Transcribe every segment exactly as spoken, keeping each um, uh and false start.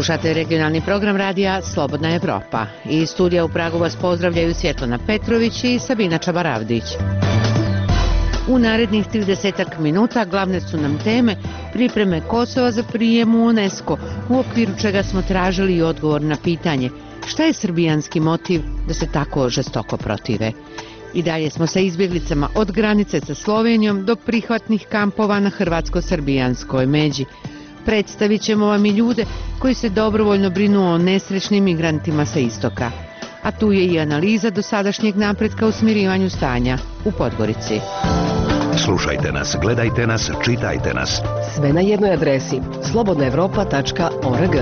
Slušate regionalni program radija Slobodna Evropa. Iz studija u Pragu vas pozdravljaju Svjetlana Petrović i Sabina Čabaravdić. U narednih tridesetak minuta glavne su nam teme pripreme Kosova za prijem u UNESCO, u okviru čega smo tražili i odgovor na pitanje šta je srbijanski motiv da se tako žestoko protive. I dalje smo sa izbjeglicama od granice sa Slovenijom do prihvatnih kampova na hrvatsko-srbijanskoj međi. Predstavit ćemo vam i ljude koji se dobrovoljno brinu o nesrećnim migrantima sa istoka. A tu je i analiza dosadašnjeg napretka u smirivanju stanja u Podgorici. Slušajte nas, gledajte nas, čitajte nas. Sve na jednoj adresi slobodna evropa tačka org.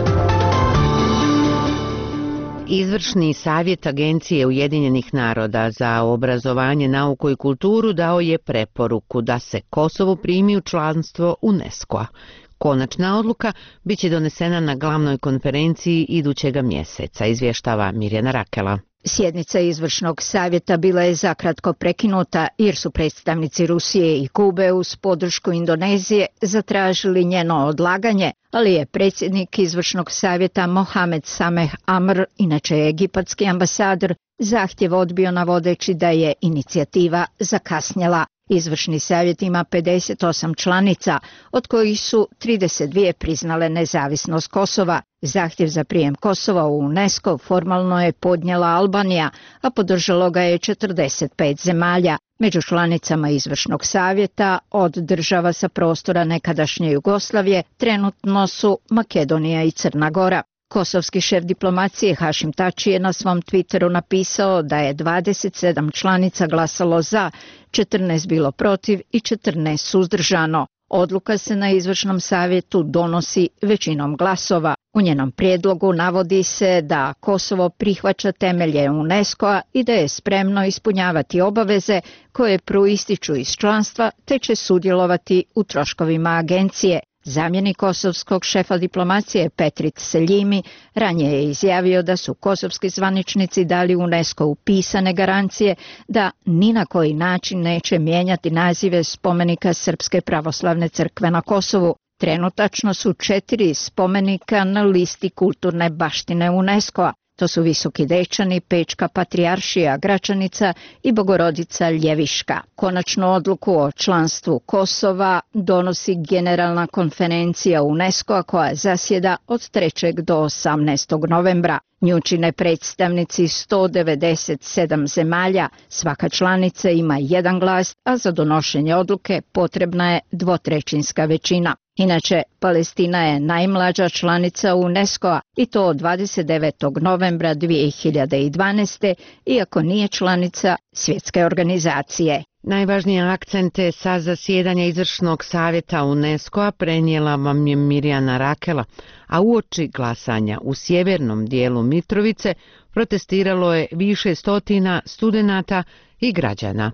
Izvršni savjet Agencije Ujedinjenih naroda za obrazovanje, nauku i kulturu dao je preporuku da se Kosovo primi u članstvo UNESCO-a. Konačna odluka biće donesena na glavnoj konferenciji idućega mjeseca, izvještava Mirjana Rakela. Sjednica izvršnog savjeta bila je zakratko prekinuta jer su predstavnici Rusije i Kube uz podršku Indonezije zatražili njeno odlaganje, ali je predsjednik izvršnog savjeta Mohamed Sameh Amr, inače egipatski ambasador, zahtjev odbio navodeći da je inicijativa zakasnjela. Izvršni savjet ima pedeset osam članica, od kojih su trideset dvije priznale nezavisnost Kosova. Zahtjev za prijem Kosova u UNESCO formalno je podnijela Albanija, a podržalo ga je četrdeset pet zemalja. Među članicama izvršnog savjeta od država sa prostora nekadašnje Jugoslavije trenutno su Makedonija i Crna Gora. Kosovski šef diplomacije Hašim Tači je na svom Twitteru napisao da je dvadeset sedam članica glasalo za, četrnaest bilo protiv i četrnaest suzdržano. Odluka se na izvršnom savjetu donosi većinom glasova. U njenom prijedlogu navodi se da Kosovo prihvaća temelje UNESCO-a i da je spremno ispunjavati obaveze koje proističu iz članstva te će sudjelovati u troškovima agencije. Zamjenik kosovskog šefa diplomacije Petrit Seljimi ranije je izjavio da su kosovski zvaničnici dali UNESCO pisane garancije da ni na koji način neće mijenjati nazive spomenika Srpske pravoslavne crkve na Kosovu. Trenutačno su četiri spomenika na listi kulturne baštine UNESCO-a. To su Visoki Dečani, Pečka patrijaršija Gračanica i Bogorodica Ljeviška. Konačnu odluku o članstvu Kosova donosi Generalna konferencija UNESCO-a koja zasjeda od trećeg do osamnaestog novembra. Nju čine predstavnici sto devedeset sedam zemalja, svaka članica ima jedan glas, a za donošenje odluke potrebna je dvotrećinska većina. Inače, Palestina je najmlađa članica UNESCO-a i to od dvadeset devetog novembra dvije hiljade dvanaeste. iako nije članica svjetske organizacije. Najvažnije akcente sa zasjedanja izvršnog savjeta UNESCO-a prenijela vam je Mirjana Rakela, a uoči glasanja u sjevernom dijelu Mitrovice protestiralo je više stotina studenata i građana.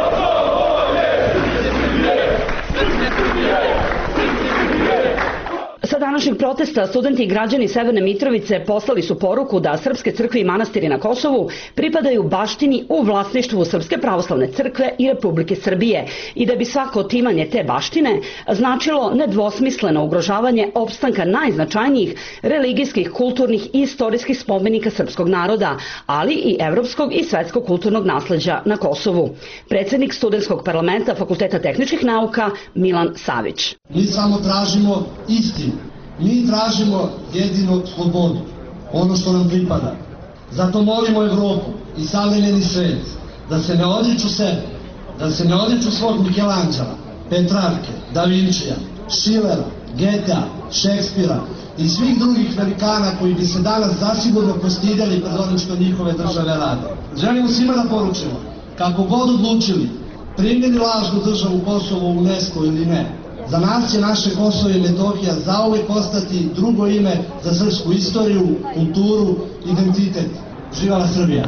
Sa današnjeg protesta studenti i građani Severne Mitrovice poslali su poruku da srpske crkve i manastiri na Kosovu pripadaju baštini u vlasništvu Srpske pravoslavne crkve i Republike Srbije i da bi svako otimanje te baštine značilo nedvosmisleno ugrožavanje opstanka najznačajnijih religijskih, kulturnih i istorijskih spomenika srpskog naroda, ali i evropskog i svetskog kulturnog nasleđa na Kosovu. Predsjednik studentskog parlamenta Fakulteta tehničkih nauka Milan Savić. Mi samo tražimo istinu. Mi tražimo jedino slobodu, ono što nam pripada. Zato molimo Evropu i savremeni svijet da se ne odriču sebe, da se ne odriču svog Mikelanđela, Petrarke, Da Vincija, Schillera, Goethea, Šekspira i svih drugih velikana koji bi se danas zasigurno postidjeli pred onim što njihove države rade. Želimo svima da poručimo, kako god odlučili, primili lažnu državu Kosovo u UNESCO ili ne, za nas će naše Kosovo i Metohija zauvijek postati drugo ime za srpsku istoriju, kulturu, identitet. Živjela Srbija!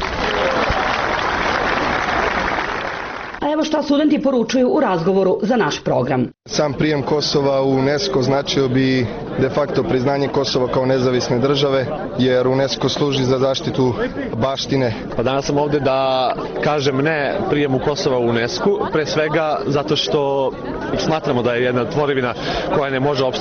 A evo šta studenti poručuju u razgovoru za naš program. Sam prijem Kosova u UNESCO značio bi de facto priznanje Kosova kao nezavisne države, jer UNESCO služi za zaštitu baštine. Pa danas sam ovdje da kažem ne prijemu Kosova u UNESCO, pre svega zato što smatramo da je jedna tvorevina koja ne može opstati.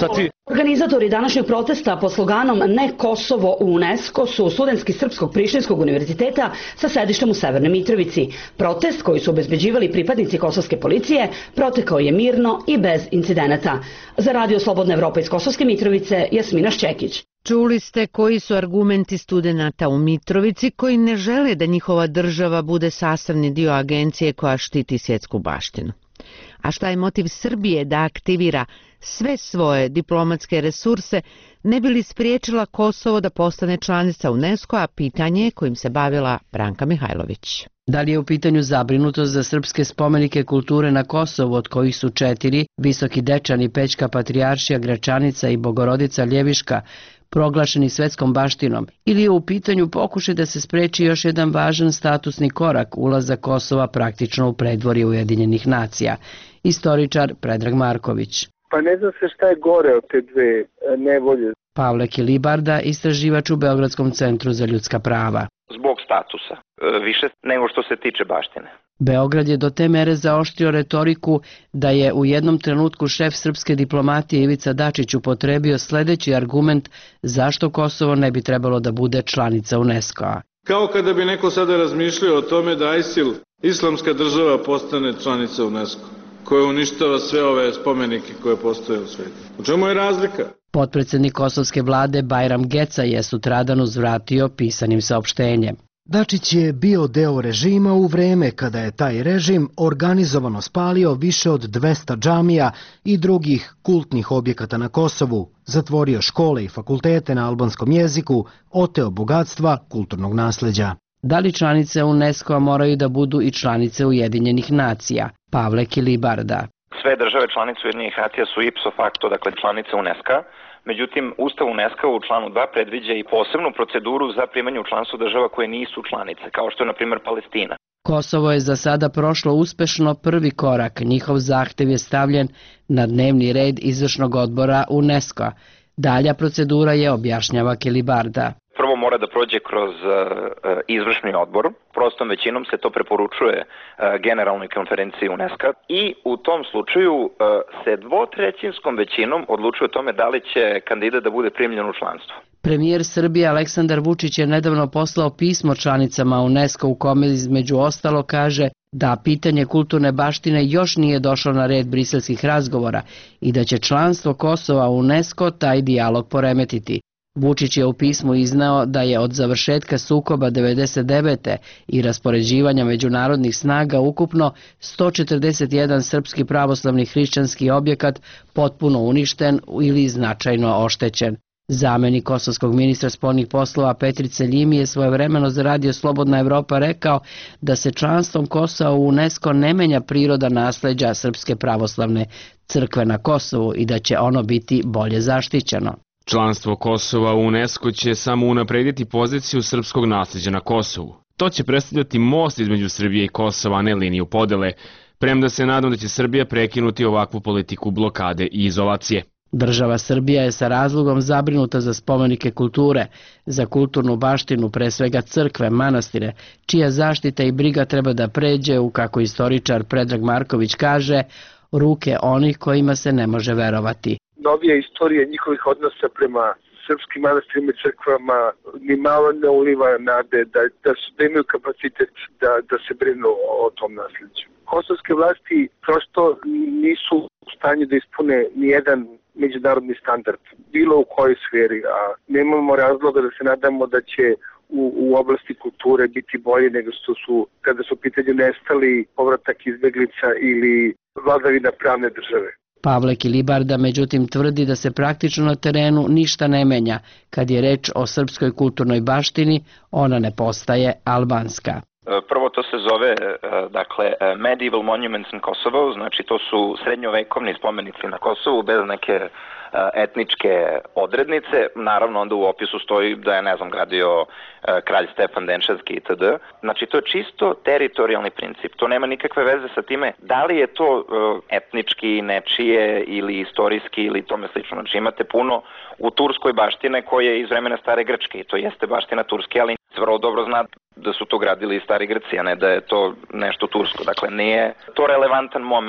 Organizatori današnjeg protesta pod sloganom Ne Kosovo u UNESCO su studentski Srpskog Prištinskog univerziteta sa sedištem u Severnoj Mitrovici. Protest koji su obezbeđivali pripadnici kosovske policije protekao je mirno i bez incidenata. Za Radio Slobodna Evropa iz Kosovske Mitrovice, Jasmina Šćekić. Čuli ste koji su argumenti studenata u Mitrovici koji ne žele da njihova država bude sastavni dio agencije koja štiti svjetsku baštinu. A šta je motiv Srbije da aktivira sve svoje diplomatske resurse ne bi li spriječila Kosovo da postane članica UNESCO-a, pitanje kojim se bavila Branka Mihajlović. Da li je u pitanju zabrinutost za srpske spomenike kulture na Kosovu, od kojih su četiri, Visoki Dečani, Pećka Patrijaršija, Gračanica i Bogorodica Ljeviška, proglašeni svetskom baštinom, ili je u pitanju pokušaj da se spreči još jedan važan statusni korak, ulazak Kosova praktično u predvorje Ujedinjenih nacija. Istoričar Predrag Marković. Pa ne zna se šta je gore od te dve nevolje. Pavle Kilibarda, istraživač u Beogradskom centru za ljudska prava. Zbog statusa, više nego što se tiče baštine. Beograd je do te mere zaoštrio retoriku da je u jednom trenutku šef srpske diplomatije Ivica Dačić upotrebio sledeći argument zašto Kosovo ne bi trebalo da bude članica UNESCO-a. Kao kada bi neko sada razmišljao o tome da ISIL, islamska država, postane članica UNESCO, koja uništava sve ove spomenike koje postoje u svijetu. U čemu je razlika? Potpredsednik kosovske vlade Bajram Geca je sutradan uzvratio pisanim saopštenjem. Dačić je bio deo režima u vreme kada je taj režim organizovano spalio više od dvesta džamija i drugih kultnih objekata na Kosovu, zatvorio škole i fakultete na albanskom jeziku, oteo bogatstva kulturnog nasleđa. Da li članice UNESCO-a moraju da budu i članice Ujedinjenih nacija? Pavle Kilibarda. Sve države članice Ujedinjenih nacija su ipso facto, dakle članice UNESCO-a. Međutim, Ustav UNESCO u članu dva predviđa i posebnu proceduru za primanje u članstvo država koje nisu članice, kao što je, na primjer, Palestina. Kosovo je za sada prošlo uspešno prvi korak. Njihov zahtev je stavljen na dnevni red izvršnog odbora UNESCO-a. Dalja procedura je, objašnjava Kilibarda. Prvo mora da prođe kroz uh, izvršni odbor, prostom većinom se to preporučuje uh, generalnoj konferenciji UNESCO i u tom slučaju uh, se dvotrećinskom većinom odlučuje o tome da li će kandidat da bude primljen u članstvo. Premijer Srbije Aleksandar Vučić je nedavno poslao pismo članicama UNESCO u kome između ostalo kaže da pitanje kulturne baštine još nije došlo na red briselskih razgovora i da će članstvo Kosova u UNESCO taj dijalog poremetiti. Vučić je u pismu izneo da je od završetka sukoba devedeset devete i raspoređivanja međunarodnih snaga ukupno sto četrdeset jedan srpski pravoslavni hrišćanski objekat potpuno uništen ili značajno oštećen. Zamenik kosovskog ministra spoljnih poslova Petrice Ljimi je svojevremeno za Radio Slobodna Evropa rekao da se članstvom Kosova u UNESCO ne menja priroda nasleđa Srpske pravoslavne crkve na Kosovu i da će ono biti bolje zaštićeno. Članstvo Kosova u UNESCO će samo unaprediti poziciju srpskog nasleđa na Kosovu. To će predstavljati most između Srbije i Kosova, a ne liniju podele, premda se nadam da će Srbija prekinuti ovakvu politiku blokade i izolacije. Država Srbija je sa razlogom zabrinuta za spomenike kulture, za kulturnu baštinu, pre svega crkve, manastire, čija zaštita i briga treba da pređe u, kako istoričar Predrag Marković kaže, ruke onih kojima se ne može verovati. Novija istorija njihovih odnosa prema srpskim manastirima i crkvama ni malo ne uliva nade da, da, su, da imaju kapacitet da, da se brinu o, o tom nasleđu. Kosovske vlasti prosto nisu u stanju da ispune ni jedan međunarodni standard, bilo u kojoj sferi, a nemamo razloga da se nadamo da će u, u oblasti kulture biti bolje nego što su, kada su u pitanju nestali, povratak izbeglica ili vladavina pravne države. Pavle Kilibarda međutim tvrdi da se praktično na terenu ništa ne menja. Kad je reč o srpskoj kulturnoj baštini, ona ne postaje albanska. Prvo to se zove dakle Medieval Monuments in Kosovo, znači to su srednjovekovni spomenici na Kosovu bez neke etničke odrednice. Naravno onda u opisu stoji da je, ne znam, gradio kralj Stefan Denčevski itd. Znači to je čisto teritorijalni princip. To nema nikakve veze sa time da li je to etnički, nečije ili istorijski ili tome slično. Znači imate puno u turskoj baštine koje je iz vremena stare Grčke i to jeste baština turske, ali vrlo dobro zna da su to gradili i stari Grci, a ne da je to nešto tursko. Dakle, nije to relevantan moment.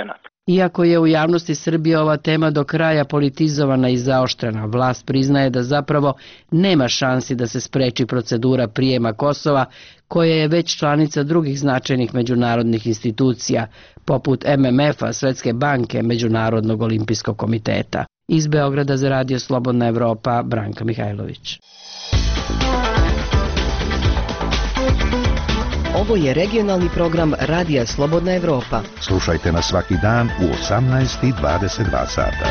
Iako je u javnosti Srbije ova tema do kraja politizovana i zaoštrena, vlast priznaje da zapravo nema šansi da se spreči procedura prijema Kosova, koja je već članica drugih značajnih međunarodnih institucija, poput M M F-a, Svetske banke, Međunarodnog olimpijskog komiteta. Iz Beograda za Radio Slobodna Evropa, Branka Mihajlović. Ovo je regionalni program Radija Slobodna Evropa. Slušajte nas svaki dan u osamnaest i dvadeset dva sata.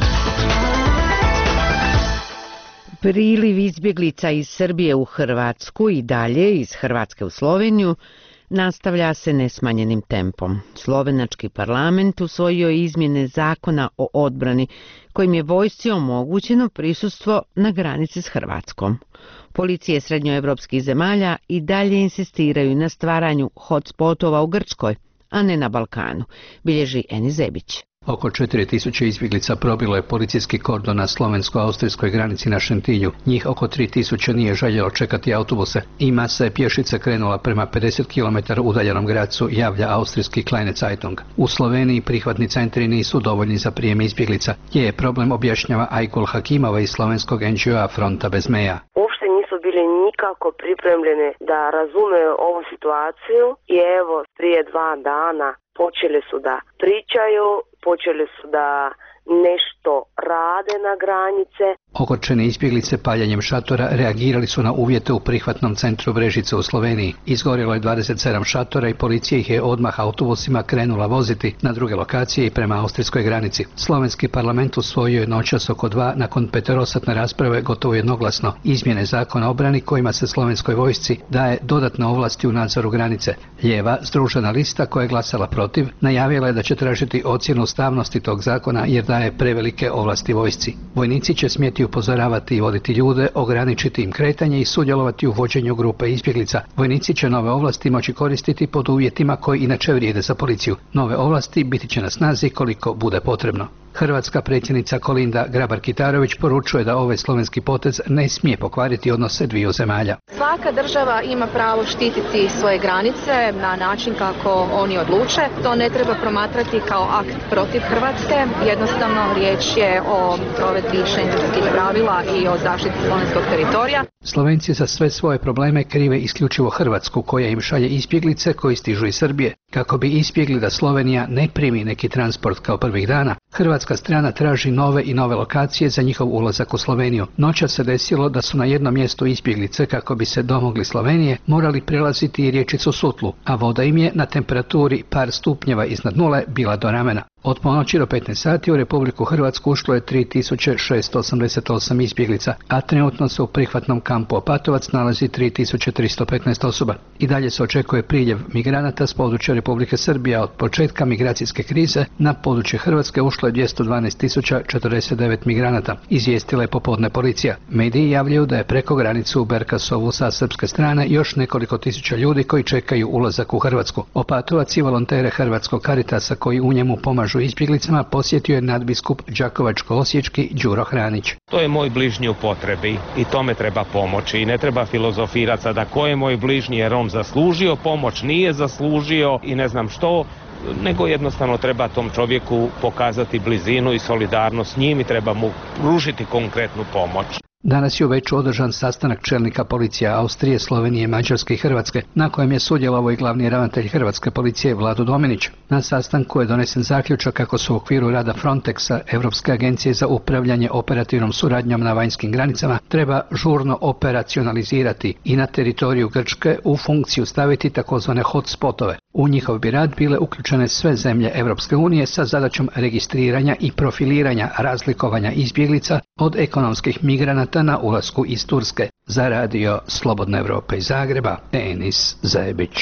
Priliv izbjeglica iz Srbije u Hrvatsku i dalje iz Hrvatske u Sloveniju nastavlja se nesmanjenim tempom. Slovenački parlament usvojio izmjene zakona o odbrani, kojim je vojsci omogućeno prisustvo na granici s Hrvatskom. Policije srednjoevropskih zemalja i dalje insistiraju na stvaranju hotspotova u Grčkoj, a ne na Balkanu, bilježi Eni Zebić. Oko četiri tisuće izbjeglica probilo je policijski kordon na slovensko-austrijskoj granici na Šentilju. Njih oko tri tisuće nije željelo čekati autobuse i masa je pješice krenula prema pedeset kilometara udaljenom gradcu, javlja austrijski Kleine Zeitung. U Sloveniji prihvatni centri nisu dovoljni za prijem izbjeglica. Je problem, objašnjava Ajkul Hakimova iz slovenskog N G O-a Fronta bez meja. Uopšte nisu bili nikako pripremljeni da razume ovu situaciju i evo prije dva dana počeli su da pričaju, počeli su da nešto rade na granice. Ogorčene izbjeglice paljenjem šatora reagirali su na uvjete u prihvatnom centru Brežice u Sloveniji. Izgorjelo je dvadeset sedam šatora i policija ih je odmah autobusima krenula voziti na druge lokacije i prema austrijskoj granici. Slovenski parlament usvojio je noćas oko dva nakon peterosatne rasprave gotovo jednoglasno izmjene zakona o obrani kojima se slovenskoj vojsci daje dodatne ovlasti u nadzoru granice. Lijeva, Združena lista, koja je glasala protiv, najavila je da će tražiti ocjenu ustavnosti tog zakona jer daje prevelike ovlasti vojsci. Vojnici će smjeti upozoravati i voditi ljude, ograničiti im kretanje i sudjelovati u vođenju grupe izbjeglica. Vojnici će nove ovlasti moći koristiti pod uvjetima koji inače vrijede za policiju. Nove ovlasti biti će na snazi koliko bude potrebno. Hrvatska predsjednica Kolinda Grabar-Kitarović poručuje da ovaj slovenski potez ne smije pokvariti odnose dviju zemalja. Svaka država ima pravo štititi svoje granice na način kako oni odluče. To ne treba promatrati kao akt protiv Hrvatske. Jednostavno riječ je o provedbi šengenskih pravila i o zaštiti slovenskog teritorija. Slovenci za sve svoje probleme krive isključivo Hrvatsku, koja im šalje izbjeglice koji stižu iz Srbije. Kako bi izbjegli da Slovenija ne primi neki transport kao prvih dana, hrvatska strana traži nove i nove lokacije za njihov ulazak u Sloveniju. Noćas se desilo da su na jednom mjestu izbjeglice, kako bi se domogli Slovenije, morali prelaziti i riječicu Sutlu, a voda im je na temperaturi par stupnjeva iznad nule bila do ramena. Od ponoći do petnaest sati u Republiku Hrvatsku ušlo je tri tisuće šesto osamdeset osam izbjeglica, a trenutno se u prihvatnom kampu Opatovac nalazi tri tisuće tristo petnaest osoba. I dalje se očekuje priljev migranata s područja Republike Srbije. Od početka migracijske krize na područje Hrvatske ušlo je dvjesto dvanaest tisuća četrdeset devet migranata, izvijestila je popodne policija. Mediji javljaju da je preko granicu u Berkasovu sa srpske strane još nekoliko tisuća ljudi koji čekaju ulazak u Hrvatsku. Opatovac i volontere Hrvatskog Caritasa koji u njemu pomažu izbjeglicama posjetio je nadbiskup Đakovačko-osječki Đuro Hranić. To je moj bližnji u potrebi i tome treba pomoći i ne treba filozofirati sada ko je moj bližnji jer on zaslužio pomoć, nije zaslužio i ne znam što, nego jednostavno treba tom čovjeku pokazati blizinu i solidarnost s njim i treba mu pružiti konkretnu pomoć. Danas je već održan sastanak čelnika policija Austrije, Slovenije, Mađarske i Hrvatske, na kojem je sudjelovao i glavni ravnatelj Hrvatske policije Vlado Dominić. Na sastanku je donesen zaključak kako su u okviru rada Frontexa, Europske agencije za upravljanje operativnom suradnjom na vanjskim granicama, treba žurno operacionalizirati i na teritoriju Grčke u funkciju staviti takozvane hotspotove. U njihov bi rad bile uključene sve zemlje Europske unije sa zadaćom registriranja i profiliranja razlikovanja izbjeglica od ekonomskih migranata na ulasku iz Turske. Za Radio Slobodna Evropa iz Zagreba, Enis Zajebić.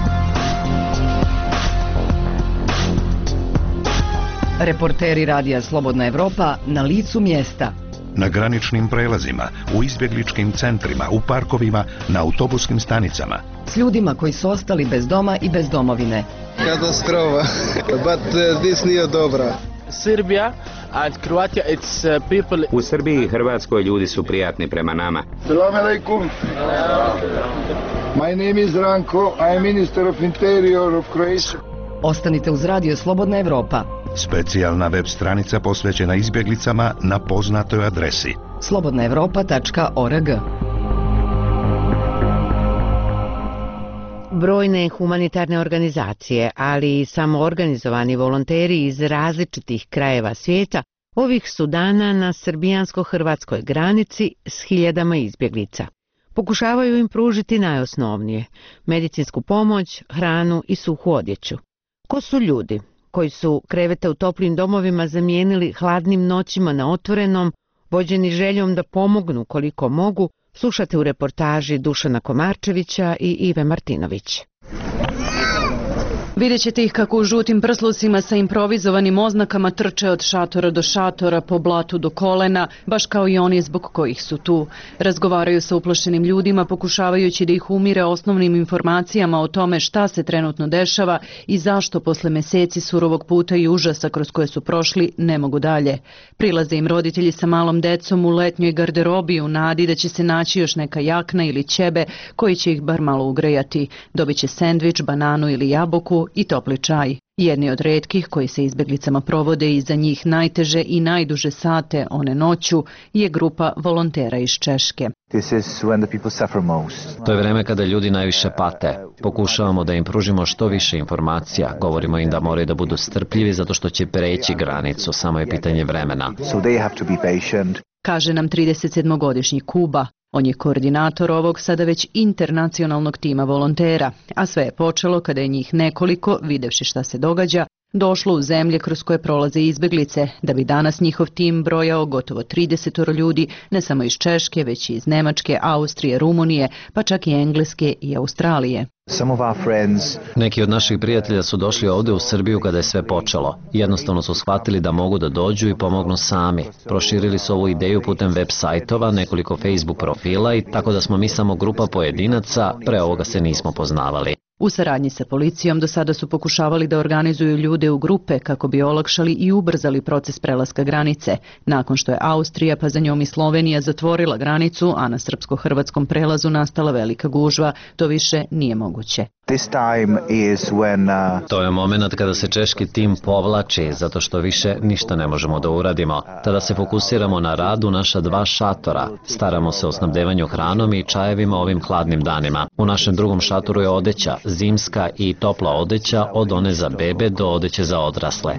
Reporteri Radija Slobodna Evropa na licu mjesta. Na graničnim prelazima, u izbjegličkim centrima, u parkovima, na autobuskim stanicama. S ljudima koji su ostali bez doma i bez domovine. Katastrofa, but uh, this nije dobra. Srbija and Croatia, it's uh, people... U Srbiji i Hrvatskoj ljudi su prijatni prema nama. Salam alaikum. My name is Ranko, I am Minister of Interior of Croatia. Ostanite uz Radio Slobodna Evropa. Specijalna web stranica posvećena izbjeglicama na poznatoj adresi slobodna evropa tačka org. Brojne humanitarne organizacije, ali i samoorganizovani volonteri iz različitih krajeva svijeta ovih su dana na srbijansko-hrvatskoj granici s hiljadama izbjeglica. Pokušavaju im pružiti najosnovnije, medicinsku pomoć, hranu i suhu odjeću. Ko su ljudi koji su krevete u toplim domovima zamijenili hladnim noćima na otvorenom, vođeni željom da pomognu koliko mogu, slušate u reportaži Dušana Komarčevića i Ive Martinović. Vidjet ćete ih kako u žutim prslucima sa improvizovanim oznakama trče od šatora do šatora, po blatu do kolena, baš kao i oni zbog kojih su tu. Razgovaraju sa uplašenim ljudima, pokušavajući da ih umire osnovnim informacijama o tome šta se trenutno dešava i zašto posle meseci surovog puta i užasa kroz koje su prošli ne mogu dalje. Prilaze im roditelji sa malom decom u letnjoj garderobi u nadi da će se naći još neka jakna ili ćebe koji će ih bar malo ugrejati. Dobit će sendvič, bananu ili jabuku i topli čaj. Jedni od retkih koji se izbjeglicama provode i za njih najteže i najduže sate one noću je grupa volontera iz Češke. To je vreme kada ljudi najviše pate. Pokušavamo da im pružimo što više informacija. Govorimo im da moraju da budu strpljivi zato što će preći granicu, samo je pitanje vremena. Kaže nam tridesetsedmogodišnji Kuba. On je koordinator ovog sada već internacionalnog tima volontera, a sve je počelo kada je njih nekoliko, videvši šta se događa, došlo u zemlje kroz koje prolaze izbjeglice, da bi danas njihov tim brojao gotovo trideset ljudi, ne samo iz Češke, već i iz Nemačke, Austrije, Rumunije, pa čak i Engleske i Australije. Neki od naših prijatelja su došli ovdje u Srbiju kada je sve počelo. Jednostavno su shvatili da mogu da dođu i pomognu sami. Proširili su ovu ideju putem web sajtova, nekoliko Facebook profila i tako da smo mi samo grupa pojedinaca, pre ovoga se nismo poznavali. U saradnji sa policijom do sada su pokušavali da organizuju ljude u grupe kako bi olakšali i ubrzali proces prelaska granice. Nakon što je Austrija, pa za njom i Slovenija zatvorila granicu, a na srpsko-hrvatskom prelazu nastala velika gužva, to više nije moguće. To je moment kada se češki tim povlači, zato što više ništa ne možemo da uradimo. Tada se fokusiramo na rad u naša dva šatora. Staramo se o snabdevanju hranom i čajevima ovim hladnim danima. U našem drugom šatoru je odeća, zimska i topla odeća, od one za bebe do odeće za odrasle.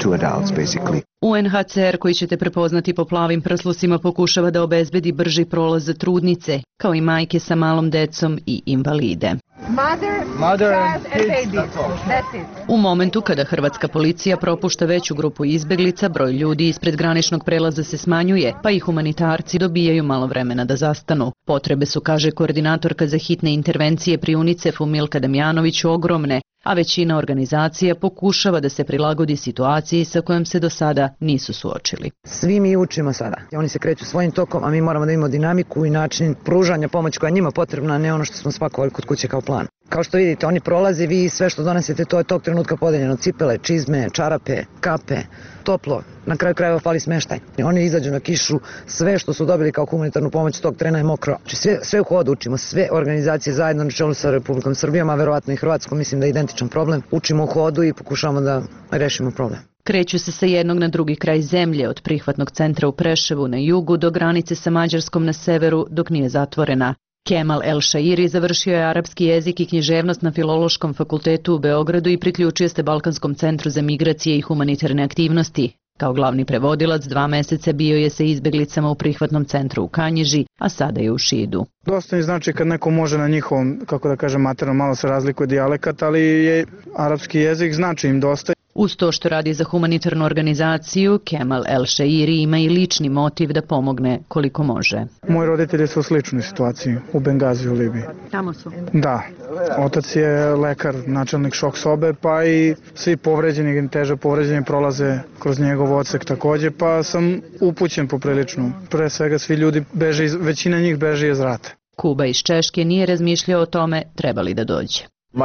U en ha ce er, koji ćete prepoznati po plavim prslusima, pokušava da obezbedi brži prolaz za trudnice, kao i majke sa malom decom i invalide. Mother, Mother child and baby. That's it. U momentu kada hrvatska policija propušta veću grupu izbjeglica, broj ljudi ispred graničnog prelaza se smanjuje, pa i humanitarci dobijaju malo vremena da zastanu. Potrebe su, kaže koordinatorka za hitne intervencije pri UNICEF-u Milka Damjanović, ogromne, a većina organizacija pokušava da se prilagodi situaciji sa kojom se do sada nisu suočili. Svi mi učimo sada. Oni se kreću svojim tokom, a mi moramo da imamo dinamiku i način pružanja pomoći koja je njima potrebna, a ne ono što smo spakovali kod kuće kao plan. Kao što vidite, oni prolaze, vi sve što donesete, to je tog trenutka podeljeno. Cipele, čizme, čarape, kape, toplo, na kraju krajeva fali smeštaj. Oni izađu na kišu, sve što su dobili kao humanitarnu pomoć tog trena je mokro. Sve, sve u hodu učimo, sve organizacije zajedno na čelu sa Republikom Srbijom, a verovatno i Hrvatskom, mislim da je identičan problem. Učimo u hodu i pokušavamo da rešimo problem. Kreću se sa jednog na drugi kraj zemlje, od prihvatnog centra u Preševu na jugu do granice sa Mađarskom na severu, dok nije zatvorena. Kemal El Shairi završio je arapski jezik i književnost na Filološkom fakultetu u Beogradu i priključio se Balkanskom centru za migracije i humanitarne aktivnosti. Kao glavni prevodilac dva meseca bio je sa izbjeglicama u prihvatnom centru u Kanjiži, a sada je u Šidu. Dosta mi znači kad neko može na njihovom, kako da kažem, materno, malo se razlikuje dijalekat, ali je arapski jezik znači im dosta. Uz to što radi za humanitarnu organizaciju, Kemal El Shairi ima i lični motiv da pomogne koliko može. Moji roditelji su u sličnoj situaciji u Bengaziju u Libiji. Tamo su? Da. Otac je lekar, načelnik šok sobe, pa i svi povređeni, teže povređeni prolaze kroz njegov odsek takođe, pa sam upućen poprilično. Pre svega svi ljudi beže, iz, većina njih beže iz rata. Kuba iz Češke nije razmišljao o tome trebali da dođe.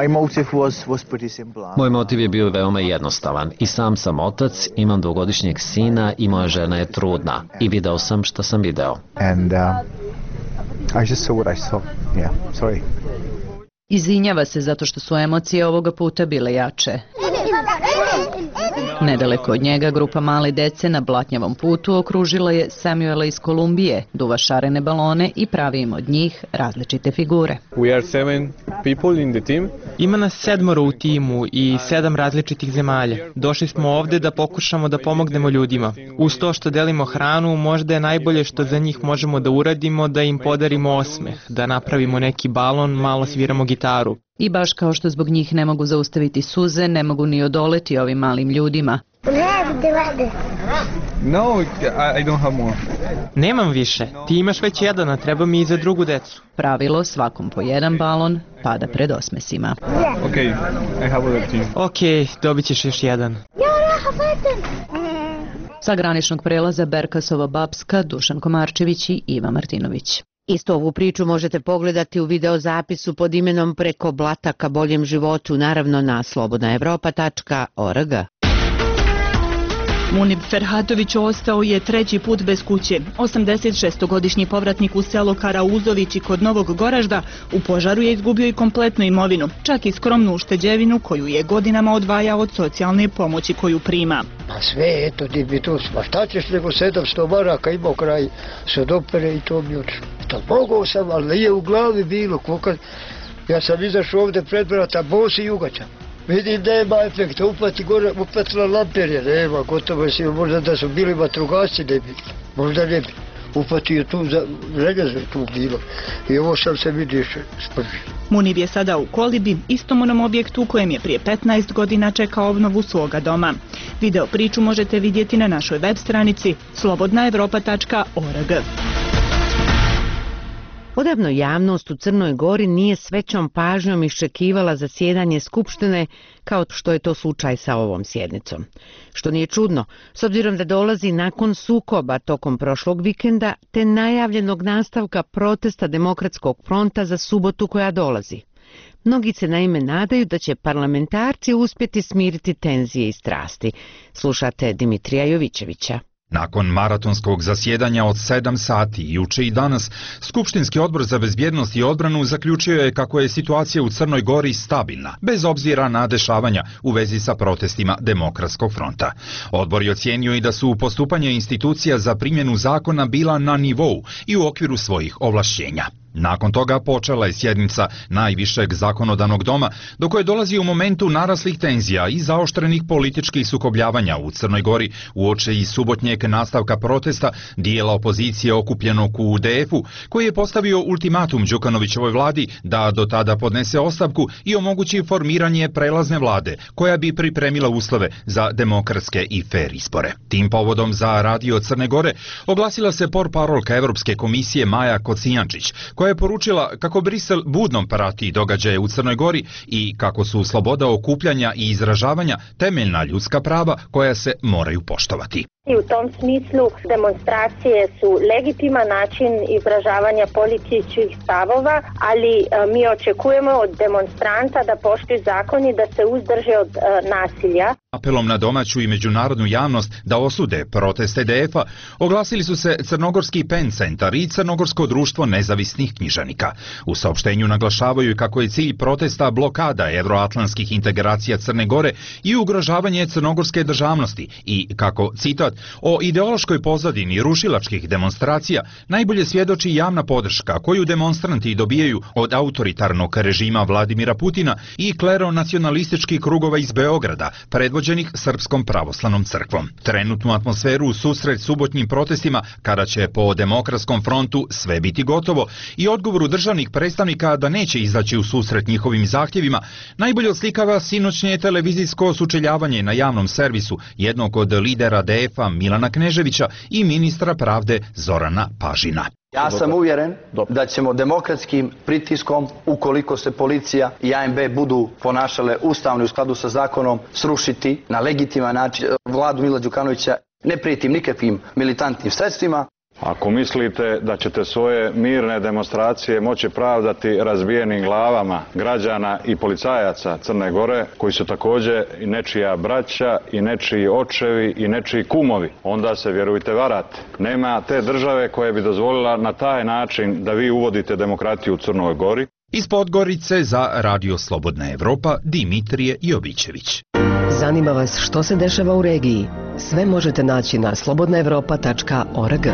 Moj motiv je bio veoma jednostavan. I sam sam otac, imam dvogodišnjeg sina i moja žena je trudna. I video sam šta sam video. And, uh, I just saw what I saw. Yeah, sorry. Izvinjava se zato što su emocije ovoga puta bile jače. Nedaleko od njega grupa male dece na blatnjavom putu okružila je Samuela iz Kolumbije, duva šarene balone i pravi im od njih različite figure. We are seven people in the team. Ima nas sedmoro u timu i sedam različitih zemalja. Došli smo ovde da pokušamo da pomognemo ljudima. Uz to što delimo hranu, možda je najbolje što za njih možemo da uradimo da im podarimo osmeh, da napravimo neki balon, malo sviramo gitaru. I baš kao što zbog njih ne mogu zaustaviti suze, ne mogu ni odoleti ovim malim ljudima. No, I don't have more. Nemam više. Ti imaš već jedan, a treba mi i za drugu decu. Pravilo, svakom po jedan balon, pada pred osmesima. Okay, I have other team. Ok, dobit ćeš još jedan. Sa graničnog prelaza Berkasova Bapska, Dušan Komarčević i Iva Martinović. Isto ovu priču možete pogledati u videozapisu pod imenom Preko blata ka boljem životu, naravno na slobodna evropa tačka org. Munib Ferhatović ostao je treći put bez kuće. osamdesetšestogodišnji povratnik u selo Karauzovići kod Novog Goražda u požaru je izgubio i kompletnu imovinu, čak i skromnu ušteđevinu koju je godinama odvajao od socijalne pomoći koju prima. Pa sve, eto, ti bi to, pa šta ćeš nego sedamsto maraka imao kraj sodopere i to mi odšlo. To mogao sam, ali nije u glavi bilo. Koliko... Ja sam izašao ovde pred vrata, bos i jugačan. Vidim, nema efekta, upati gore, upatila lamperje, nema, gotovo si, možda da su bili vatrogasci, ne bi, možda ne bi. Upatio tu, željezo je tu bilo i ovo sam se vidio spržio. Munib je sada u kolibi, istom onom objektu u kojem je prije petnaest godina čekao obnovu svoga doma. Video priču možete vidjeti na našoj web stranici slobodna evropa tačka org. Odavno javnost u Crnoj Gori nije s većom pažnjom iščekivala zasjedanje Skupštine kao što je to slučaj sa ovom sjednicom. Što nije čudno, s obzirom da dolazi nakon sukoba tokom prošlog vikenda te najavljenog nastavka protesta Demokratskog fronta za subotu koja dolazi. Mnogi se naime nadaju da će parlamentarci uspjeti smiriti tenzije i strasti. Slušate Dimitrija Jovićevića. Nakon maratonskog zasjedanja od sedam sati, juče i danas, Skupštinski odbor za bezbjednost i odbranu zaključio je kako je situacija u Crnoj Gori stabilna, bez obzira na dešavanja u vezi sa protestima Demokratskog fronta. Odbor je ocijenio i da su postupanje institucija za primjenu zakona bila na nivou i u okviru svojih ovlašćenja. Nakon toga počela je sjednica najvišeg zakonodavnog doma, do koje dolazi u momentu naraslih tenzija i zaoštrenih političkih sukobljavanja u Crnoj Gori uoči i subotnjeg nastavka protesta dijela opozicije okupljenog u U D F-u, koji je postavio ultimatum Đukanovićevoj vladi da do tada podnese ostavku i omogući formiranje prelazne vlade, koja bi pripremila uslove za demokratske i fer izbore. Tim povodom za Radio Crne Gore oglasila se portparolka Evropske komisije Maja Kocijančić, koja je poručila kako Brisel budno prati događaje u Crnoj Gori i kako su sloboda okupljanja i izražavanja temeljna ljudska prava koja se moraju poštovati. I u tom smislu demonstracije su legitiman način izražavanja političkih stavova, ali mi očekujemo od demonstranta da poštuju zakon i da se uzdrže od nasilja. Apelom na domaću i međunarodnu javnost da osude proteste E D F-a oglasili su se Crnogorski Pen centar i Crnogorsko društvo nezavisnih književnika. U saopštenju naglašavaju kako je cilj protesta blokada evroatlantskih integracija Crne Gore i ugrožavanje crnogorske državnosti i kako, citat, o ideološkoj pozadini rušilačkih demonstracija najbolje svjedoči javna podrška koju demonstranti dobijaju od autoritarnog režima Vladimira Putina i kleronacionalističkih krugova iz Beograda, predvođenih Srpskom pravoslavnom crkvom. Trenutnu atmosferu u susret subotnjim protestima, kada će po Demokratskom frontu sve biti gotovo, i odgovoru državnih predstavnika da neće izaći u susret njihovim zahtjevima, najbolje oslikava sinoćnje televizijsko sučeljavanje na javnom servisu jednog od lidera D F-a Milana Kneževića i ministra pravde Zorana Pažina. Ja sam uvjeren da ćemo demokratskim pritiskom, ukoliko se policija i A N B budu ponašale ustavno u skladu sa zakonom, srušiti na legitiman način vladu Mila Đukanovića. Ne prijetim nikakvim militantnim sredstvima. Ako mislite da ćete svoje mirne demonstracije moći pravdati razbijenim glavama građana i policajaca Crne Gore, koji su također i nečija braća, i nečiji očevi, i nečiji kumovi, onda se, vjerujte, varate. Nema te države koja bi dozvolila na taj način da vi uvodite demokratiju u Crnoj Gori. Iz Podgorice za Radio Slobodna Evropa, Dimitrije Jovićević. Zanima vas što se dešava u regiji? Sve možete naći na slobodna evropa tačka org.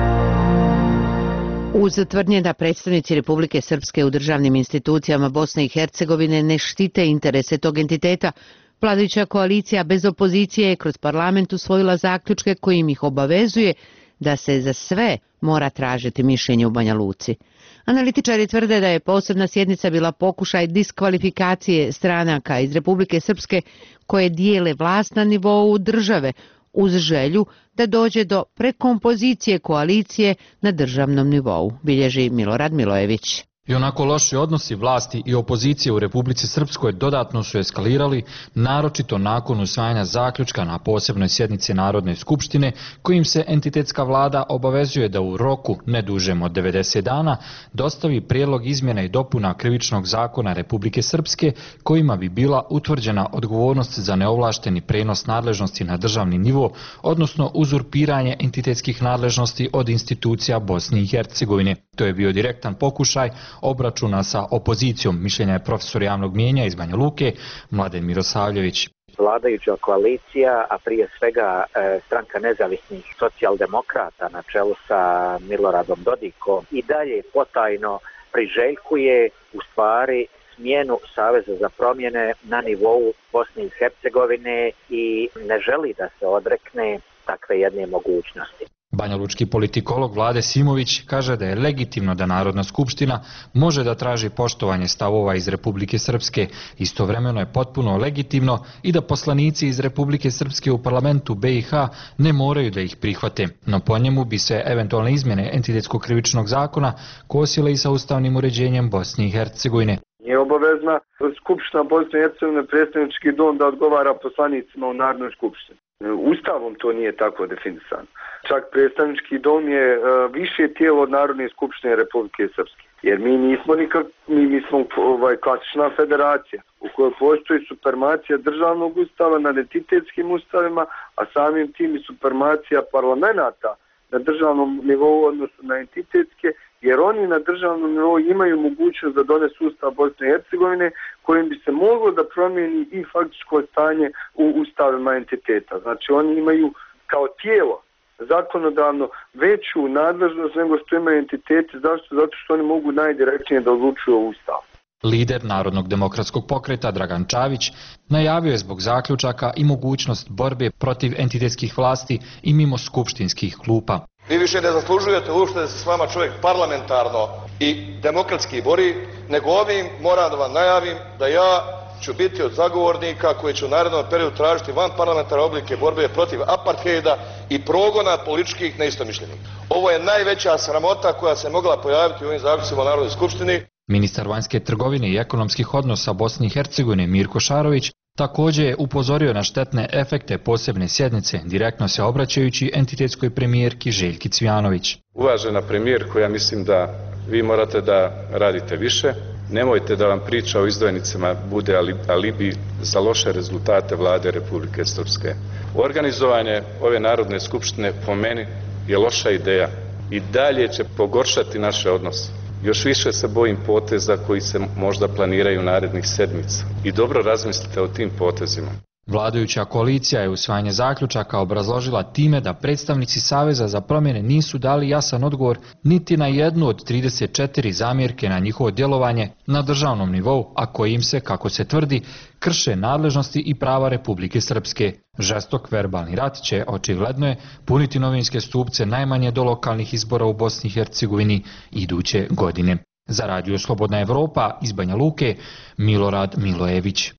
Uz tvrdnje da predstavnici Republike Srpske u državnim institucijama Bosne i Hercegovine ne štite interese tog entiteta, vladajuća koalicija bez opozicije je kroz parlament usvojila zaključke kojim ih obavezuje da se za sve mora tražiti mišljenje u Banja Luci. Analitičari tvrde da je posebna sjednica bila pokušaj diskvalifikacije stranaka iz Republike Srpske koje dijele vlast na nivou države, uz želju da dođe do prekompozicije koalicije na državnom nivou, bilježi Milorad Milojević. I onako loši odnosi vlasti i opozicije u Republici Srpskoj dodatno su eskalirali, naročito nakon usvajanja zaključka na posebnoj sjednici Narodne skupštine, kojim se entitetska vlada obavezuje da u roku ne dužem od devedeset dana dostavi prijedlog izmjena i dopuna Krivičnog zakona Republike Srpske, kojima bi bila utvrđena odgovornost za neovlašteni prenos nadležnosti na državni nivo, odnosno uzurpiranje entitetskih nadležnosti od institucija Bosne i Hercegovine. To je bio direktan pokušaj obračuna sa opozicijom, mišljenja je profesor javnog mijenja iz Banja Luke, Mladen Mirosavljević. Vladajuća koalicija, a prije svega e, stranka nezavisnih socijaldemokrata na čelu sa Miloradom Dodikom i dalje potajno priželjkuje u stvari smjenu Saveza za promjene na nivou Bosne i Hercegovine i ne želi da se odrekne takve jedne mogućnosti. Banjalučki politikolog Vlade Simović kaže da je legitimno da Narodna skupština može da traži poštovanje stavova iz Republike Srpske. Istovremeno je potpuno legitimno i da poslanici iz Republike Srpske u parlamentu B i H ne moraju da ih prihvate. No po njemu bi se eventualne izmjene entitetskog krivičnog zakona kosile i sa ustavnim uređenjem Bosne i Hercegovine. Nije obavezna Skupština Bosne i Hercegovine, predstavnički dom, da odgovara poslanicima u Narodnoj skupštini. Ustavom to nije tako definisano. Čak predstavnički dom je uh, više tijelo od Narodne skupštine Republike Srpske. Jer mi nismo nikak, mi, mi smo ovaj, klasična federacija u kojoj postoji supremacija državnog ustava nad entitetskim ustavima, a samim tim i supremacija parlamenta na državnom nivou odnosno na entitetske, jer oni na državnom nivou imaju mogućnost da donesu ustav Bosne i Hercegovine kojim bi se moglo da promijeni i faktičko stanje u ustavima entiteta. Znači oni imaju kao tijelo zakonodavno veću nadležnost nego što imaju entiteti. Zašto? Zato što oni mogu najdirektnije da odlučuju o ustavu. Lider Narodnog demokratskog pokreta Dragan Čavić najavio je zbog zaključaka i mogućnost borbe protiv entitetskih vlasti i mimo skupštinskih klupa. Vi više ne zaslužujete uopšte da se s vama čovjek parlamentarno i demokratski bori, nego ovim moram da vam najavim da ja ću biti od zagovornika koji će u narednom periodu tražiti van parlamentarne oblike borbe protiv apartheida i progona političkih neistomišljenika. Ovo je najveća sramota koja se mogla pojaviti u ovim zaključcima u Narodnoj skupštini. Ministar vanjske trgovine i ekonomskih odnosa Bosne i Hercegovine Mirko Šarović također je upozorio na štetne efekte posebne sjednice, direktno se obraćajući entitetskoj premijerki Željki Cvijanović. Uvažena premijerko, ja mislim da vi morate da radite više. Nemojte da vam priča o izdvojnicama bude alibi za loše rezultate vlade Republike Srpske. Organizovanje ove Narodne skupštine po meni je loša ideja i dalje će pogoršati naše odnose. Još više se bojim poteza koji se možda planiraju narednih sedmica. I dobro razmislite o tim potezima. Vladajuća koalicija je usvajanje zaključaka obrazložila time da predstavnici Saveza za promjene nisu dali jasan odgovor niti na jednu od trideset četiri zamjerke na njihovo djelovanje na državnom nivou, a kojim se, kako se tvrdi, krše nadležnosti i prava Republike Srpske. Žestok verbalni rat će, očigledno je, puniti novinske stupce najmanje do lokalnih izbora u Bosni i Hercegovini iduće godine. Za Radio Slobodna Evropa iz Banja Luke, Milorad Milojević.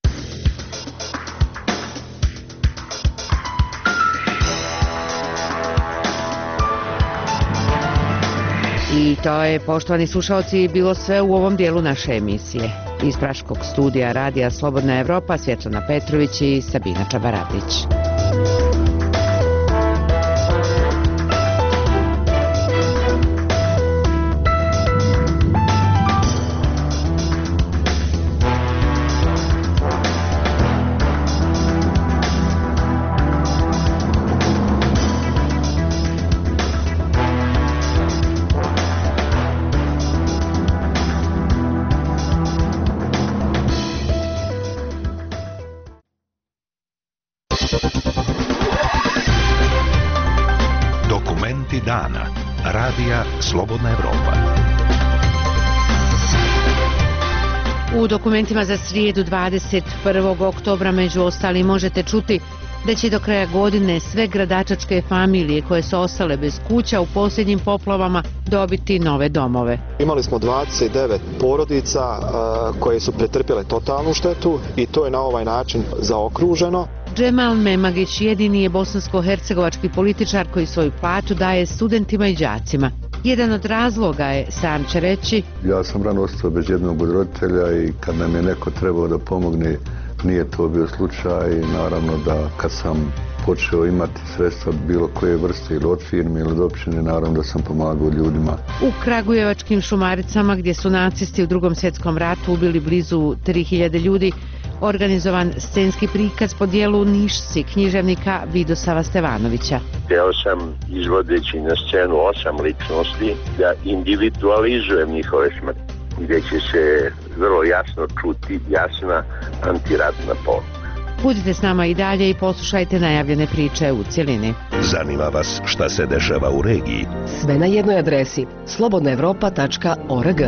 I to je, poštovani slušalci, bilo sve u ovom dijelu naše emisije. Iz Praškog studija Radija Slobodna Evropa, Svjetlana Petrović i Sabina Čabaradić. Dokumenti dana. Radija Slobodna Evropa. U dokumentima za srijedu dvadeset prvog oktobra među ostalim možete čuti da će do kraja godine sve gradačačke familije koje su ostale bez kuća u posljednjim poplavama dobiti nove domove. Imali smo dvadeset devet porodica uh, koje su pretrpjele totalnu štetu i to je na ovaj način zaokruženo. Džemal Memagić jedini je bosansko-hercegovački političar koji svoju platu daje studentima i đacima. Jedan od razloga je, sam će reći, ja sam rano ostao bez jednog od roditelja i kad nam je neko trebao da pomogne, nije to bio slučaj i naravno da kad sam počeo imati sredstva bilo koje vrste ili od firme ili od općine, naravno da sam pomagao ljudima. U Kragujevačkim Šumaricama, gdje su nacisti u Drugom svjetskom ratu ubili blizu tri hiljade ljudi, organizovan scenski prikaz po dijelu Nišci književnika Vidosava Stevanovića. Htio sam, izvodeći na scenu osam ličnosti, da individualizujem njihove smrti, gdje će se vrlo jasno čuti jasna antiratna poruka. Budite s nama i dalje i poslušajte najavljene priče u cjelini. Zanima vas šta se dešava u regiji? Sve na jednoj adresi slobodna evropa tačka org.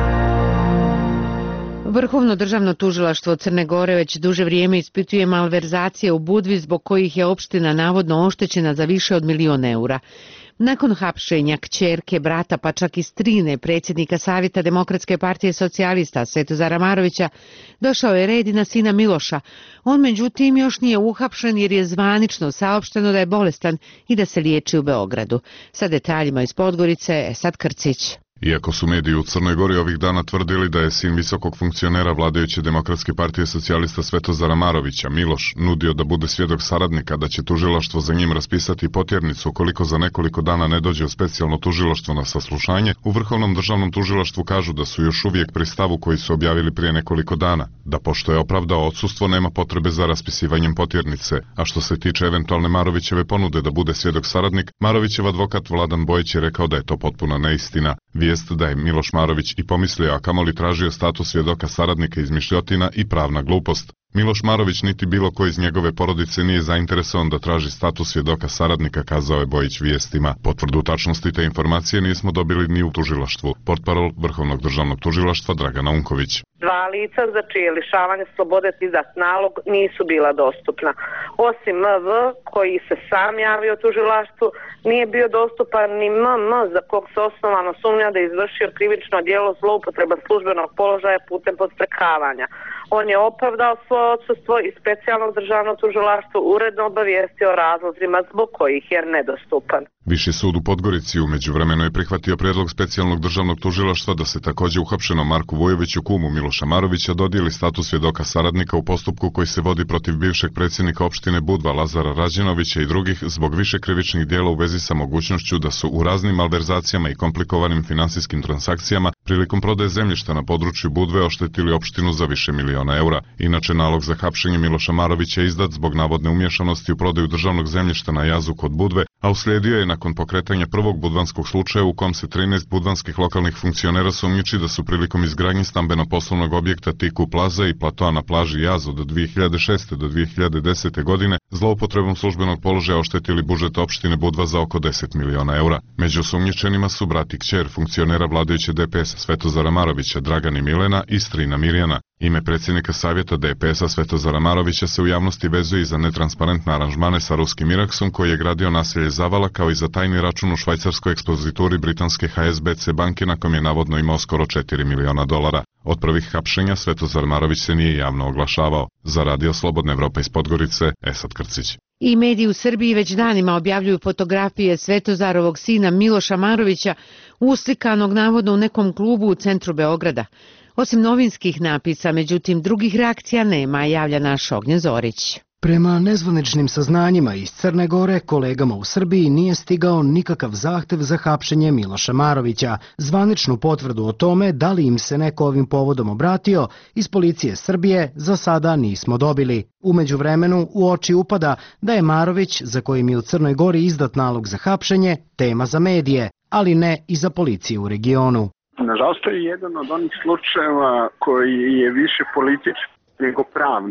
Vrhovno državno tužilaštvo Crne Gore već duže vrijeme ispituje malverzacije u Budvi zbog kojih je opština navodno oštećena za više od milion eura. Nakon hapšenja kćerke, brata pa čak i strine predsjednika Savjeta Demokratske partije socijalista Svetozara Marovića, došao je red i na sina Miloša. On međutim još nije uhapšen jer je zvanično saopšteno da je bolestan i da se liječi u Beogradu. Sa detaljima iz Podgorice, Esad Krcić. Iako su mediji u Crnoj Gori ovih dana tvrdili da je sin visokog funkcionera vladajuće Demokratske partije socijalista Svetozara Marovića, Miloš, nudio da bude svjedok saradnika, da će tužilaštvo za njim raspisati potjernicu ukoliko za nekoliko dana ne dođe u specijalno tužilaštvo na saslušanje, u Vrhovnom državnom tužilaštvu kažu da su još uvijek pri stavu koji su objavili prije nekoliko dana, da pošto je opravdao odsustvo nema potrebe za raspisivanjem potjernice, a što se tiče eventualne Marovićeve ponude da bude svjedok saradnik, Marovićev advokat Vladan Bojić je rekao da je to potpuna neistina. Vijest da je Miloš Marović i pomislio, a kamoli tražio status svjedoka saradnika izmišljotina i pravna glupost. Miloš Marović niti bilo ko iz njegove porodice nije zainteresovan da traži status svjedoka saradnika, kazao je Bojić vijestima. Potvrdu tačnosti te informacije nismo dobili ni u tužilaštvu. Portparol Vrhovnog državnog tužilaštva Dragana Unković. Dva lica za čije lišavanje slobode izdat nalog nisu bila dostupna. Osim M V, koji se sam javio tužilaštvu, nije bio dostupan ni M M, za kog se osnovano sumnja da je izvršio krivično djelo zloupotreba službenog položaja putem podstrekavanja. On je opravdao svoje odsustvo i specijalno državno tužilaštvo uredno obavijestio o razlozima zbog kojih je nedostupan. Viši sud u Podgorici u međuvremenu je prihvatio prijedlog specijalnog državnog tužilaštva da se također uhapšenom Marku Vujoviću, kumu Miloša Marovića, dodijeli status svjedoka saradnika u postupku koji se vodi protiv bivšeg predsjednika opštine Budva Lazara Rađenovića i drugih zbog više krivičnih djela u vezi sa mogućnošću da su u raznim malverzacijama i komplikovanim finansijskim transakcijama prilikom prodaje zemljišta na području Budve oštetili opštinu za više miliona eura. Inače, nalog za hapšenje Miloša Marovića je izdat zbog navodne umješanosti u prodaju državnog zemljišta na jazu kod Budve, a uslijedio je nakon pokretanja prvog budvanskog slučaja u kom se trinaest budvanskih lokalnih funkcionera sumnjiči da su prilikom izgradnje stambeno-poslovnog objekta Tiku Plaza i platoa na plaži Jaz od dvije hiljade šeste do dvije hiljade desete godine zloupotrebom službenog položaja oštetili budžet opštine Budva za oko deset miliona eura. Među sumnjičenima su brat i kćer funkcionera vladajuće D P S-a Svetozara Marovića, Dragan i Milena i strina Mirjana. Ime predsjednika savjeta D P S-a Svetozara Marovića se u javnosti vezuje i za netransparentne aranžmane sa ruskim Iraksom koji je gradio naselje Zavala, kao i za tajni račun u švajcarskoj ekspozituri britanske H S B C banke na kom je navodno imao skoro četiri miliona dolara. Od prvih hapšenja Svetozar Marović se nije javno oglašavao. Za Radio Slobodna Evropa iz Podgorice, Esad Krcić. I mediji u Srbiji već danima objavljuju fotografije Svetozarovog sina Miloša Marovića, uslikanog navodno u nekom klubu u centru Beograda. Osim novinskih napisa, međutim, drugih reakcija nema, javlja naš Ognjen Zorić. Prema nezvaničnim saznanjima iz Crne Gore, kolegama u Srbiji nije stigao nikakav zahtev za hapšenje Miloša Marovića. Zvaničnu potvrdu o tome da li im se neko ovim povodom obratio iz policije Srbije za sada nismo dobili. U međuvremenu u oči upada da je Marović, za kojim je u Crnoj Gori izdat nalog za hapšenje, tema za medije, ali ne i za policiju u regionu. Nažalost, to je jedan od onih slučajeva koji je više politički nego pravni.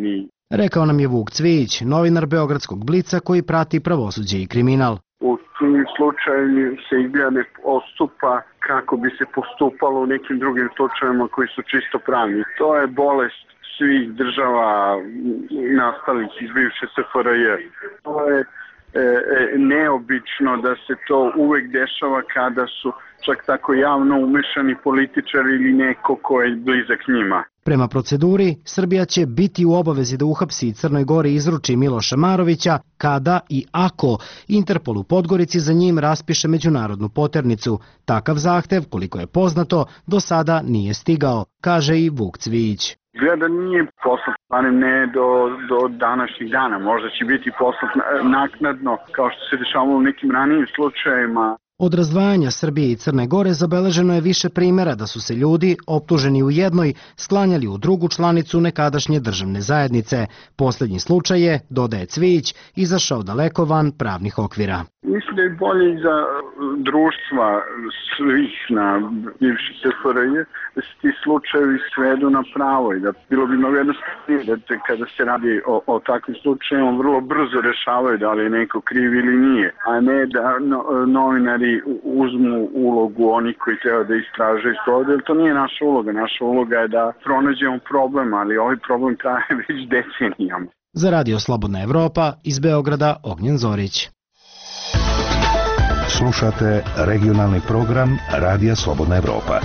Rekao nam je Vuk Cvijić, novinar Beogradskog Blica koji prati pravosuđe i kriminal. U tim slučajevima se izgleda ne postupa kako bi se postupalo u nekim drugim slučajevima koji su čisto pravni. To je bolest svih država nastalih iz bivše S F R J. To je e, e, neobično da se to uvek dešava kada su čak tako javno umešani političari ili neko ko je blizak njima. Prema proceduri, Srbija će biti u obavezi da uhapsi Crnoj Gori i izruči Miloša Marovića kada i ako Interpol u Podgorici za njim raspiše međunarodnu poternicu. Takav zahtev, koliko je poznato, do sada nije stigao, kaže i Vuk Cvijić. Gleda nije poslat, barem ne do, do današnjih dana. Možda će biti poslat naknadno, kao što se dešavalo u nekim ranijim slučajevima. Od razdvajanja Srbije i Crne Gore zabeleženo je više primjera da su se ljudi, optuženi u jednoj, sklanjali u drugu članicu nekadašnje državne zajednice. Posljednji slučaj je, dodaje Cvijić, izašao daleko van pravnih okvira. Mislim da je bolje i za društva svih na bivši S F R J da se ti slučajevi svedu na pravo i da bilo bi mnogo jednostavnije da te, kada se radi o, o takvim slučajima vrlo brzo rešavaju da li je neko kriv ili nije, a ne da no, novinari uzmu ulogu oni koji treba da istražuju sprovode, jer to nije naša uloga. Naša uloga je da pronađemo problem, ali ovaj problem traje već decenijama. Za Radio Slobodna Evropa iz Beograda Ognjen Zorić. Slušate regionalni program Radija Slobodna Evropa.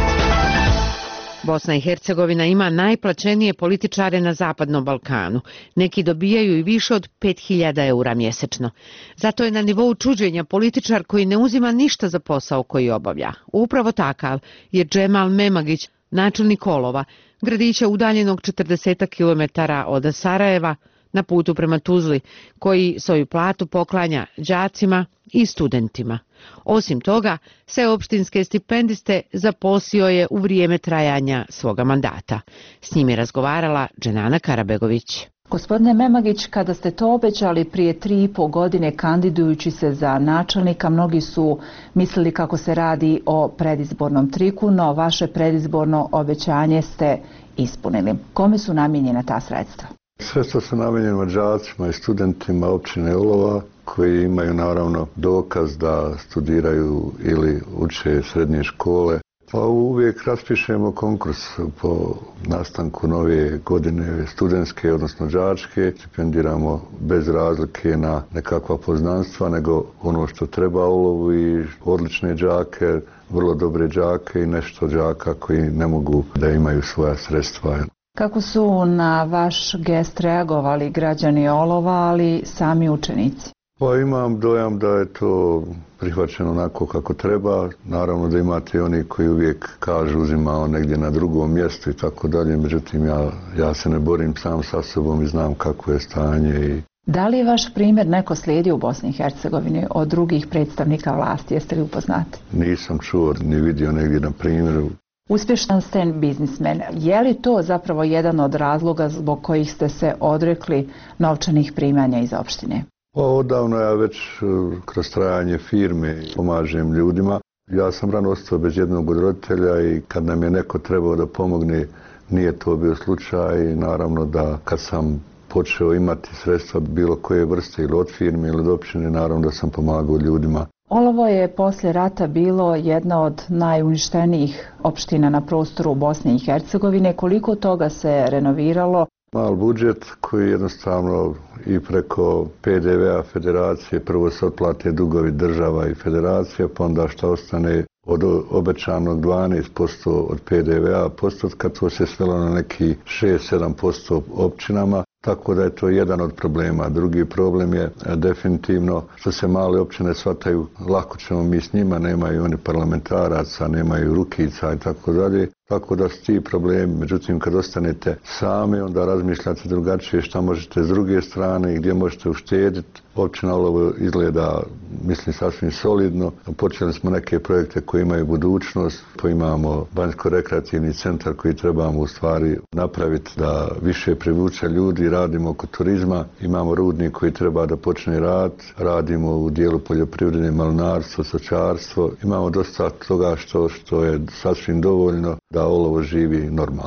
Bosna i Hercegovina ima najplaćenije političare na Zapadnom Balkanu. Neki dobijaju i više od pet hiljada eura mjesečno. Zato je na nivou čuđenja političar koji ne uzima ništa za posao koji obavlja. Upravo takav je Džemal Memagić, načelnik Olova, gradića udaljenog četrdeset kilometara od Sarajeva, na putu prema Tuzli, koji svoju platu poklanja đacima i studentima. Osim toga, sve opštinske stipendiste zaposlio je u vrijeme trajanja svoga mandata. S njim je razgovarala Dženana Karabegović. Gospodine Memagić, kada ste to obećali prije tri i po godine kandidujući se za načelnika, mnogi su mislili kako se radi o predizbornom triku, no vaše predizborno obećanje ste ispunili. Kome su namijenjena ta sredstva? Sredstva su namijenjena đacima i studentima općine Olova koji imaju naravno dokaz da studiraju ili uče srednje škole. Pa uvijek raspišemo konkurs po nastanku nove godine studentske, odnosno đačke. Stipendiramo bez razlike na nekakva poznanstva, nego ono što treba Olovu i odlične đake, vrlo dobre đake i nešto đaka koji ne mogu da imaju svoja sredstva. Kako su na vaš gest reagovali građani Olova, ali sami učenici? Pa imam dojam da je to prihvaćeno onako kako treba. Naravno da imate i oni koji uvijek kažu uzimao negdje na drugom mjestu i tako dalje. Međutim, ja, ja se ne borim sam sa sobom i znam kako je stanje. I... Da li je vaš primjer neko slijedi u Bosni i Hercegovini od drugih predstavnika vlasti? Jeste li upoznati? Nisam čuo ni vidio negdje na primjeru. Uspješan ste biznismen. Je li to zapravo jedan od razloga zbog kojih ste se odrekli novčanih primanja iz opštine? Pa odavno ja već kroz trajanje firme pomažem ljudima. Ja sam rano ostao bez jednog od roditelja i kad nam je neko trebao da pomogne, nije to bio slučaj. I naravno da kad sam počeo imati sredstva bilo koje vrste ili od firme ili od opštine, naravno da sam pomagao ljudima. Olovo je poslije rata bilo jedna od najuništenijih opština na prostoru Bosne i Hercegovine. Koliko toga se renoviralo? Mal budžet koji jednostavno i preko P D V-a federacije, prvo se otplate dugovi država i federacija, pa onda šta ostane od obećanog dvanaest posto od P D V-a postotka, to se svelo na neki šest do sedam posto općinama. Tako da je to jedan od problema. Drugi problem je definitivno što se male općine shvataju, lako ćemo mi s njima, nemaju oni parlamentaraca, nemaju rukica i tako dalje. Tako da su ti problemi. Međutim, kad ostanete sami, onda razmišljate drugačije šta možete s druge strane i gdje možete uštediti. Općina Olovo izgleda, mislim, sasvim solidno. Počeli smo neke projekte koji imaju budućnost. Pa imamo banjsko-rekreativni centar koji trebamo u stvari napraviti da više privuče ljudi. Radimo oko turizma. Imamo rudnik koji treba da počne rad. Radimo u dijelu poljoprivrede, malinarstvo, stočarstvo. Imamo dosta toga što, što je sasvim dovoljno da Olovo živi normalno.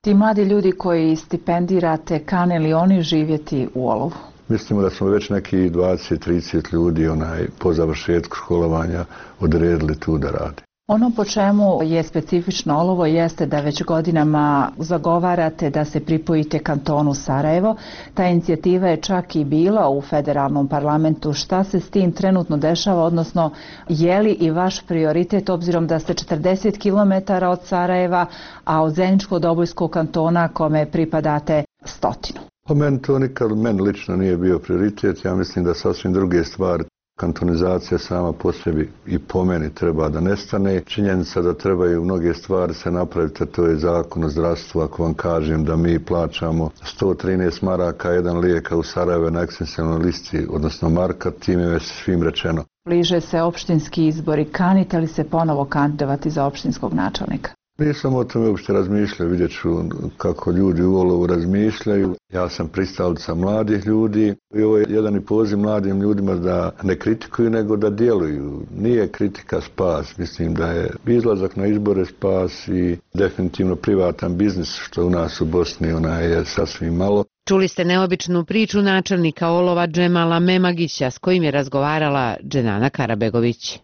Ti mladi ljudi koji stipendirate, kane li oni živjeti u olovu? Mislimo da smo već neki dvadeset trideset ljudi onaj, po završetku školovanja odredili tu da radi. Ono po čemu je specifično olovo jeste da već godinama zagovarate da se pripojite kantonu Sarajevo. Ta inicijativa je čak i bila u federalnom parlamentu. Šta se s tim trenutno dešava, odnosno je li i vaš prioritet, obzirom da ste četrdeset kilometara od Sarajeva, a od Zeničko-Dobojskog kantona kome pripadate stotinu? Po meni to nikad, meni lično nije bio prioritet. Ja mislim da sasvim druge stvari. Kantonizacija sama po sebi i po meni treba da nestane. Činjenica da trebaju mnoge stvari se napraviti, a to je zakon o zdravstvu. Ako vam kažem da mi plaćamo sto trinaest maraka jedan lijek u Sarajevo na ekstensionalnoj listi, odnosno marka, tim je već svim rečeno. Bliže se opštinski izbori. Kanite li se ponovo kandidovati za opštinskog načelnika? Nisam o tome uopšte razmišljao, vidjet ću kako ljudi u olovu razmišljaju. Ja sam pristalica mladih ljudi i ovo je jedan i poziv mladim ljudima da ne kritikuju nego da djeluju. Nije kritika spas, mislim da je izlazak na izbore spas i definitivno privatan biznis što u nas u Bosni ona je sasvim malo. Čuli ste neobičnu priču načelnika olova Džemala Memagića s kojim je razgovarala Dženana Karabegović.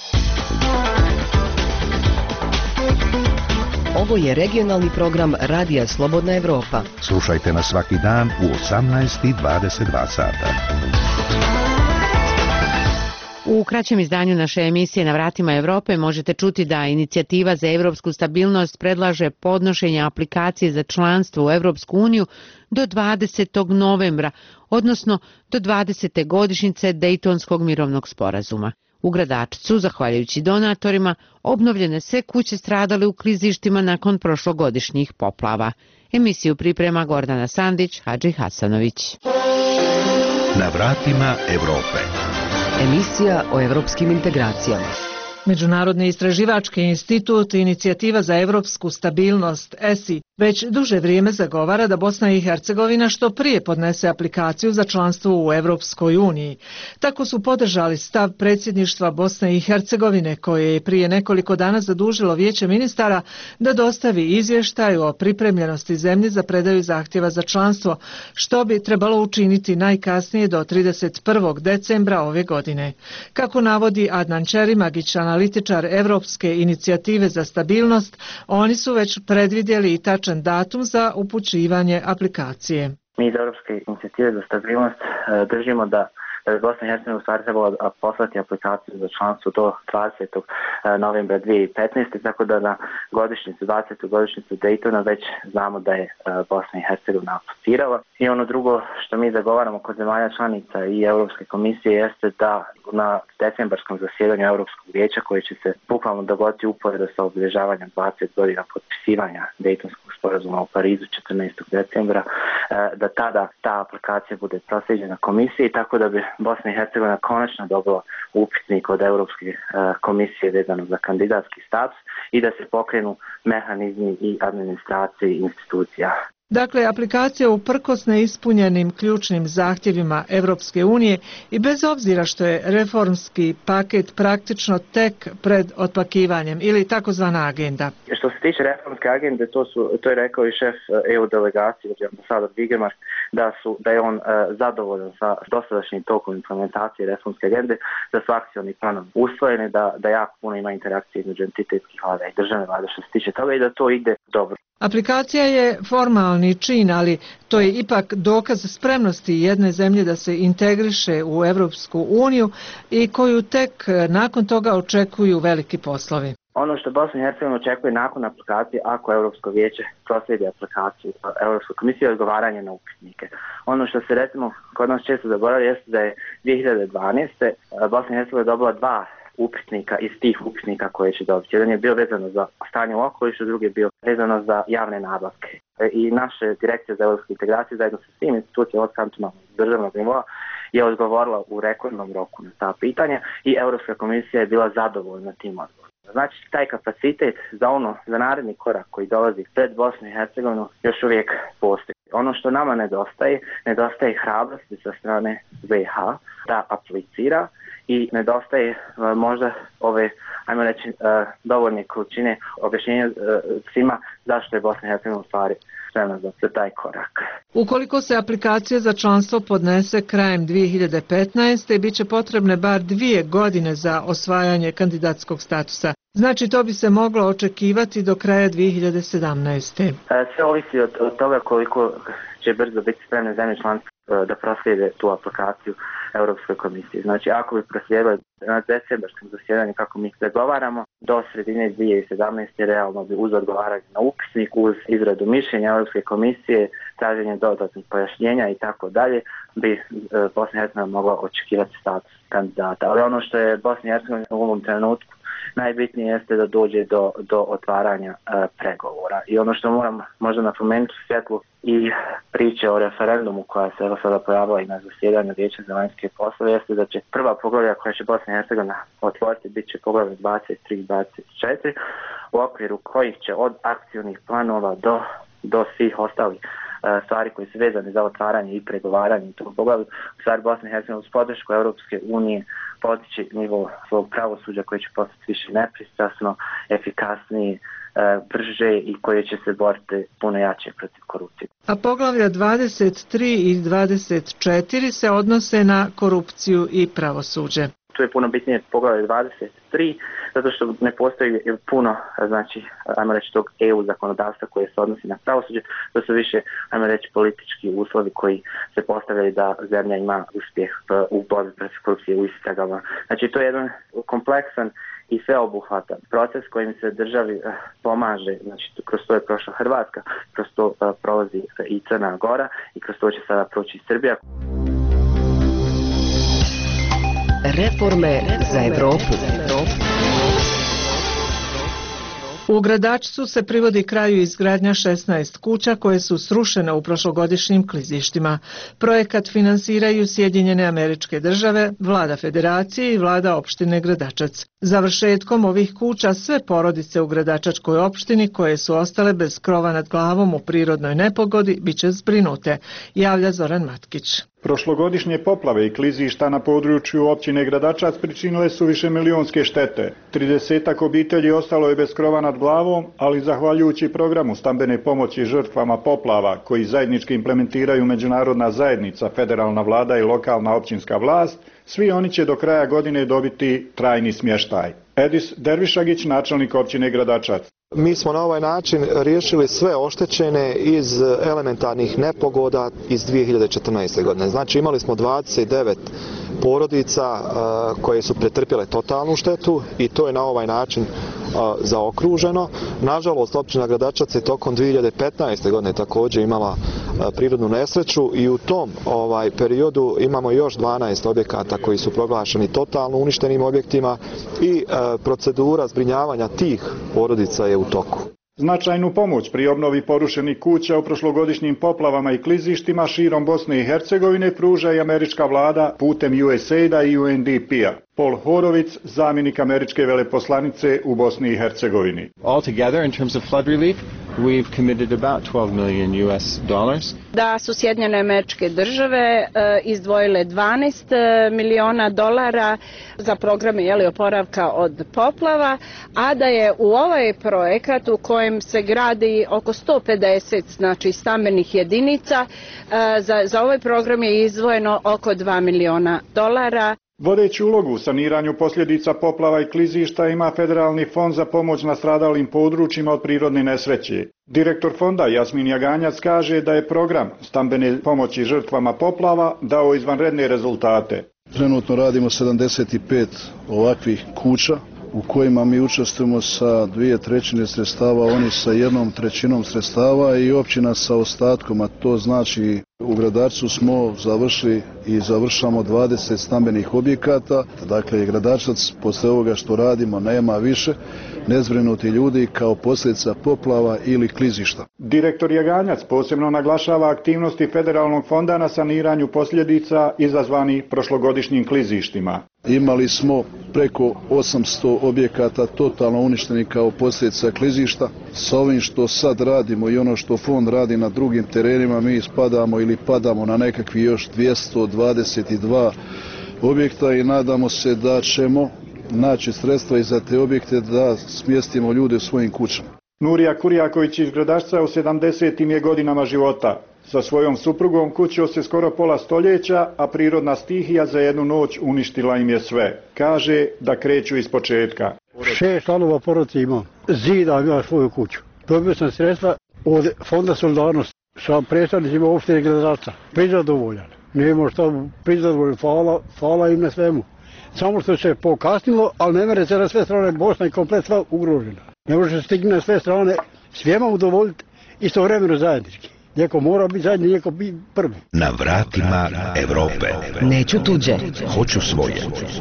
Ovo je regionalni program Radija Slobodna Evropa. Slušajte nas svaki dan u osamnaest i dvadeset dva sata. U kraćem izdanju naše emisije Na vratima Evrope možete čuti da inicijativa za evropsku stabilnost predlaže podnošenje aplikacije za članstvo u Evropsku uniju do dvadesetog novembra, odnosno do dvadesete godišnjice Dejtonskog mirovnog sporazuma. U Gradačcu, zahvaljujući donatorima, obnovljene sve kuće stradale u klizištima nakon prošlogodišnjih poplava. Emisiju priprema Gordana Sandić, Hadži Hasanović. Na vratima Evrope. Emisija o evropskim integracijama. Međunarodni istraživački institut Inicijativa za evropsku stabilnost E S I već duže vrijeme zagovara da Bosna i Hercegovina što prije podnese aplikaciju za članstvo u Evropskoj uniji. Tako su podržali stav predsjedništva Bosne i Hercegovine koje je prije nekoliko dana zadužilo Vijeće ministara da dostavi izvještaj o pripremljenosti zemlje za predaju zahtjeva za članstvo, što bi trebalo učiniti najkasnije do trideset prvog decembra ove godine. Kako navodi Adnan Čerimagić, analitičar Evropske inicijative za stabilnost, oni su već predvidjeli i tačan datum za upućivanje aplikacije. Mi iz Europske inicijative za stabilnost držimo da Bosna i Hercegovina u stvari trebala poslati aplikaciju za članstvo do dvadesetog novembra dvije tisuće petnaeste. Tako da na godišnjicu, dvadesetu godišnjicu Daytona već znamo da je Bosna i Hercegovina aplicirala. I ono drugo što mi zagovaramo kod zemalja članica i Europske komisije jeste da na decembarskom zasjedanju Europskog vijeća koje će se bukvalno dogoditi uporedo sa obilježavanjem dvadeset godina potpisivanja Dejtonskog sporazuma u Parizu četrnaestog decembra, da tada ta aplikacija bude proslijeđena komisiji, tako da bi Bosna i Hercegovina konačno dobila upitnik od Europske komisije vezano za kandidatski status i da se pokrenu mehanizmi i administracije institucija. Dakle, aplikacija uprkos neispunjenim ključnim zahtjevima Evropske unije i bez obzira što je reformski paket praktično tek pred otpakivanjem ili takozvana agenda. Što se tiče reformske agende, to, su, to je rekao i šef E U delegacije, ambasador Vigemark, da, su, da je on uh, zadovoljan sa dosadašnjim tokom implementacije reformske agende, da su akcioni planovi usvojeni, da, da jako puno ima interakcije između entitetskih vlada i državne vlade što se tiče toga i da to ide dobro. Aplikacija je formalni čin, ali to je ipak dokaz spremnosti jedne zemlje da se integriše u Evropsku uniju i koju tek nakon toga očekuju veliki poslovi. Ono što Bosna i Hercegovina očekuje nakon aplikacije, ako Europsko vijeće proslijedi aplikaciju Europskoj komisiji, je odgovaranje na upitnike. Ono što se recimo kod nas često zaboravlja jeste da je dvije hiljade dvanaeste. Bosna i Hercegovina dobila dva upitnika iz tih upitnika koje će dobiti. Jedan je bio vezano za stanje u okolišu, drugi je bio vezano za javne nabavke. I naša direkcija za evropsku integraciju zajedno sa svim institucijama od kantonalnog državnog nivoa je odgovorila u rekordnom roku na ta pitanja i Europska komisija je bila zadovoljna tim odgovorom. Znači taj kapacitet za ono, za naredni korak koji dolazi pred Bosnu i Hercegovinu još uvijek postoji. Ono što nama nedostaje, nedostaje hrabrosti sa strane B iH da aplicira i nedostaje uh, možda ove, ajmo reći, uh, dovoljne količine objašnjenja uh, svima zašto je Bosna i Hercegovina u stvari spremna za taj korak. Ukoliko se aplikacija za članstvo podnese krajem dvije hiljade petnaeste. bit će potrebne bar dvije godine za osvajanje kandidatskog statusa. Znači to bi se moglo očekivati do kraja dvije hiljade sedamnaeste. Sve ovisi od, od toga koliko će brzo biti spremne zemlje članice da proslijede tu aplikaciju Europskoj komisiji. Znači ako bi proslijedili na decembarskom zasjedanju kako mi pregovaramo, do sredine dvije hiljade sedamnaeste. realno bi uz odgovaranje na upisnik, uz izradu mišljenja Europske komisije, traženje dodatnih pojašnjenja i tako dalje, bi Bosna i Hercegovina mogla očekivati status kandidata. Ali ono što je Bosna i Hercegovina u ovom trenutku najbitnije jeste da dođe do, do otvaranja e, pregovora. I ono što moram možda napomenuti u svjetlu i priče o referendumu koja se evo sada pojavila i na zasjedanju Vijeća za vanjske poslove jeste da će prva poglavlja koja će Bosna i Hercegovina otvoriti bit će poglavlje dvadeset tri dvadeset četiri u okviru kojih će od akcijnih planova do, do svih ostalih stvari koje su vezane za otvaranje i pregovaranje tog poglavlja. U stvari Bosna i Hercegovina uz podršku Europske unije podići nivo svog pravosuđa koje će postati više nepristrasno, efikasnije, brže i koje će se boriti puno jače protiv korupcije. A poglavlja dvadeset tri i dvadeset četiri se odnose na korupciju i pravosuđe. Tu je puno bitnije poglavlje dvadeset tri, zato što ne postoji puno, znači, ajmo reći, tog E U zakonodavstva koje se odnosi na pravosuđe, to su više, ajmo reći, politički uslovi koji se postavljaju da zemlja ima uspjeh u borbi protiv korupcije u istragama. Znači, to je jedan kompleksan i sveobuhvatan proces kojim se državi pomaže, znači kroz to je prošla Hrvatska, kroz to prolazi i Crna Gora i kroz to će sada proći i Srbija. Reforme za Evropu. U Gradačcu se privodi kraju izgradnja šesnaest kuća koje su srušene u prošlogodišnjim klizištima. Projekat finansiraju Sjedinjene Američke Države, Vlada Federacije i Vlada opštine Gradačac. Završetkom ovih kuća sve porodice u Gradačačkoj opštini koje su ostale bez krova nad glavom u prirodnoj nepogodi biće zbrinute, javlja Zoran Matkić. Prošlogodišnje poplave i klizišta na području općine Gradačac pričinile su višemilionske štete. Tridesetak obitelji ostalo je bez krova nad glavom, ali zahvaljujući programu stambene pomoći žrtvama poplava koji zajednički implementiraju međunarodna zajednica, federalna vlada i lokalna općinska vlast, svi oni će do kraja godine dobiti trajni smještaj. Edis Dervišagić, načelnik općine Gradačac. Mi smo na ovaj način riješili sve oštećene iz elementarnih nepogoda iz dvije hiljade četrnaeste. godine. Znači imali smo dvadeset devet porodica koje su pretrpjele totalnu štetu i to je na ovaj način zaokruženo. Nažalost, općina Gradačac je tokom dvije hiljade petnaeste. godine također imala prirodnu nesreću i u tom ovaj periodu imamo još dvanaest objekata koji su proglašeni totalno uništenim objektima i procedura zbrinjavanja tih porodica je u toku. Značajnu pomoć pri obnovi porušenih kuća u prošlogodišnjim poplavama i klizištima širom Bosne i Hercegovine pruža i američka vlada putem U S A I D-a i U N D P-a. Paul Horovic, zamjenik američke veleposlanice u Bosni i Hercegovini. Altogether, in terms of flood relief, we've committed about twelve million U S dollars. Da su Sjedinjene Američke Države uh, izdvojile dvanaest miliona dolara za programe jeli, oporavka od poplava, a da je u ovaj projekat u kojem se gradi oko sto pedeset znači stambenih jedinica, uh, za, za ovaj program je izdvojeno oko dva miliona dolara. Vodeći ulogu u saniranju posljedica poplava i klizišta ima Federalni fond za pomoć nastradalim područjima od prirodne nesreće. Direktor fonda Jasmin Jaganjac kaže da je program stambene pomoći žrtvama poplava dao izvanredne rezultate. Trenutno radimo sedamdeset pet ovakvih kuća u kojima mi učestvujemo sa dvije trećine sredstava, oni sa jednom trećinom sredstava i općina sa ostatkom, a to znači U Gradačcu smo završili i završamo dvadeset stambenih objekata. Dakle, Gradačac posle ovoga što radimo nema više nezbrinuti ljudi kao posljedica poplava ili klizišta. Direktor Jaganjac posebno naglašava aktivnosti Federalnog fonda na saniranju posljedica izazvanih prošlogodišnjim klizištima. Imali smo preko osamsto objekata totalno uništenih kao posljedica klizišta. Sa ovim što sad radimo i ono što fond radi na drugim terenima, mi spadamo ili padamo na nekakvi još dvjesto dvadeset dva objekta i nadamo se da ćemo naći sredstva i za te objekte da smjestimo ljude u svojim kućama. Nurija Kurjaković iz Gradačca u sedamdesetim je godinama života. Sa svojom suprugom kućio se skoro pola stoljeća, a prirodna stihija za jednu noć uništila im je sve. Kaže da kreću iz početka. Šest članova porodice imam. Zidam ja svoju kuću. Dobio sam sredstva od Fonda solidarnosti sa predstavnicima opštine Gradačca. Prizadovoljan. Nemo šta prizadovoljan. Hvala, hvala im na svemu. Samo što se pokasnilo, ali ne mere se na sve strane, Bosna i komplet sva ugrožena. Ne može se stigni na sve strane, svijema udovoljiti istovremeno zajednički. Njeko mora biti zadnji, njeko biti prvi. Na vratima Evrope. Neću tuđe, hoću svoje.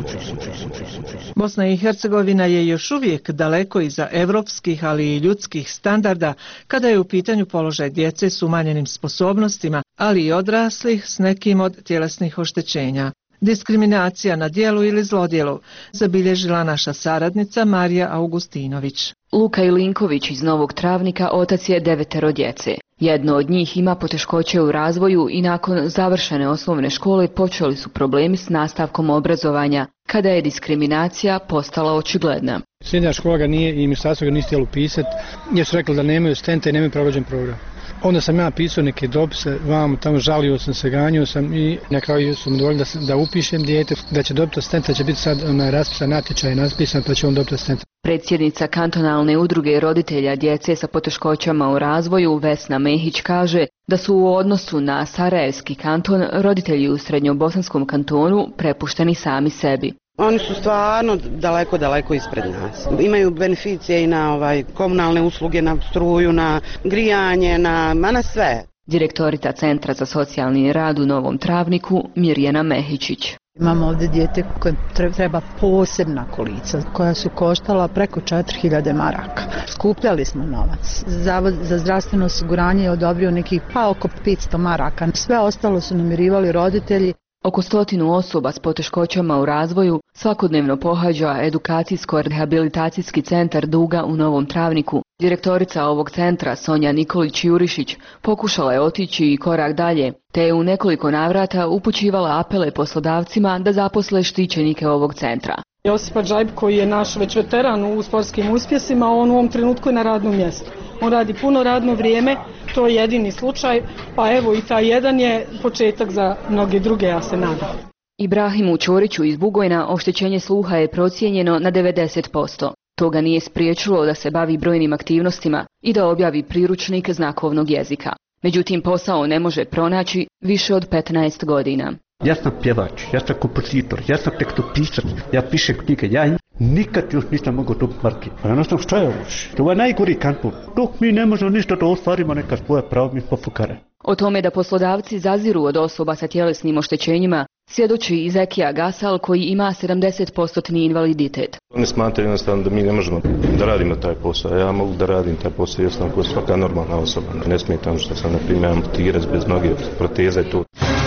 Bosna i Hercegovina je još uvijek daleko iza evropskih, ali i ljudskih standarda kada je u pitanju položaj djece s umanjenim sposobnostima, ali i odraslih s nekim od tjelesnih oštećenja. Diskriminacija na djelu ili zlodjelu zabilježila naša saradnica Marija Augustinović. Luka Ilinković iz Novog Travnika otac je devetero djece. Jedno od njih ima poteškoće u razvoju i nakon završene osnovne škole počeli su problemi s nastavkom obrazovanja, kada je diskriminacija postala očigledna. Srednja škola ga nije i ministarstvo ga nije htjelo upisati, jer su rekli da nemaju stente i nemaju pravođen program. Onda sam ja pisao neke dopise, vam tamo žalio sam se, ganjio sam i na kraju su mi dovoljili da, da upišem dijete, da će dobiti stenta, će biti sad onaj raspisan natječaj naspisan pa će on dobiti stenta. Predsjednica kantonalne udruge roditelja djece sa poteškoćama u razvoju Vesna Mehić kaže da su u odnosu na Sarajevski kanton roditelji u Srednjobosanskom kantonu prepušteni sami sebi. Oni su stvarno daleko, daleko ispred nas. Imaju beneficije i na ovaj, komunalne usluge, na struju, na grijanje, na, na sve. Direktorica Centra za socijalni rad u Novom Travniku Mirjana Mehičić. Imamo ovdje dijete koje treba posebna kolica koja su koštala preko četiri hiljade maraka. Skupljali smo novac. Zavod za zdravstveno osiguranje je odobrio nekih pa oko petsto maraka. Sve ostalo su namirivali roditelji. Oko stotinu osoba s poteškoćama u razvoju svakodnevno pohađa edukacijsko-rehabilitacijski centar Duga u Novom Travniku. Direktorica ovog centra Sonja Nikolić-Jurišić pokušala je otići i korak dalje, te je u nekoliko navrata upućivala apele poslodavcima da zaposle štićenike ovog centra. Josipa Džajb, koji je naš već veteran u sportskim uspjesima, on u ovom trenutku je na radnom mjestu. On radi puno radno vrijeme, to je jedini slučaj, pa evo i taj jedan je početak za mnoge druge, ja se nadam. Ibrahimu Ćoriću iz Bugojna oštećenje sluha je procijenjeno na devedeset posto. To ga nije spriječilo da se bavi brojnim aktivnostima i da objavi priručnik znakovnog jezika. Međutim, posao ne može pronaći više od petnaest godina. Ja sam pjevač, ja sam kompozitor, ja sam tekstopisac, ja pišem knjige, ja nikad još nisam mogao dobiti marke. A ja sam šta je ovo? To je najgori kanton. Dok mi ne možemo ništa da ostvarimo neka svoja prava, mi popukare. O tome da poslodavci zaziru od osoba sa tjelesnim oštećenjima svjedoči i Zekija Gasal koji ima sedamdeset posto invaliditet. Oni smatraju jednostavno da mi ne možemo da radimo taj posao. Ja mogu da radim taj posao jednostavno kao svaka normalna osoba. Ne smijem što sam na primjer amputirac bez noge, proteza i to.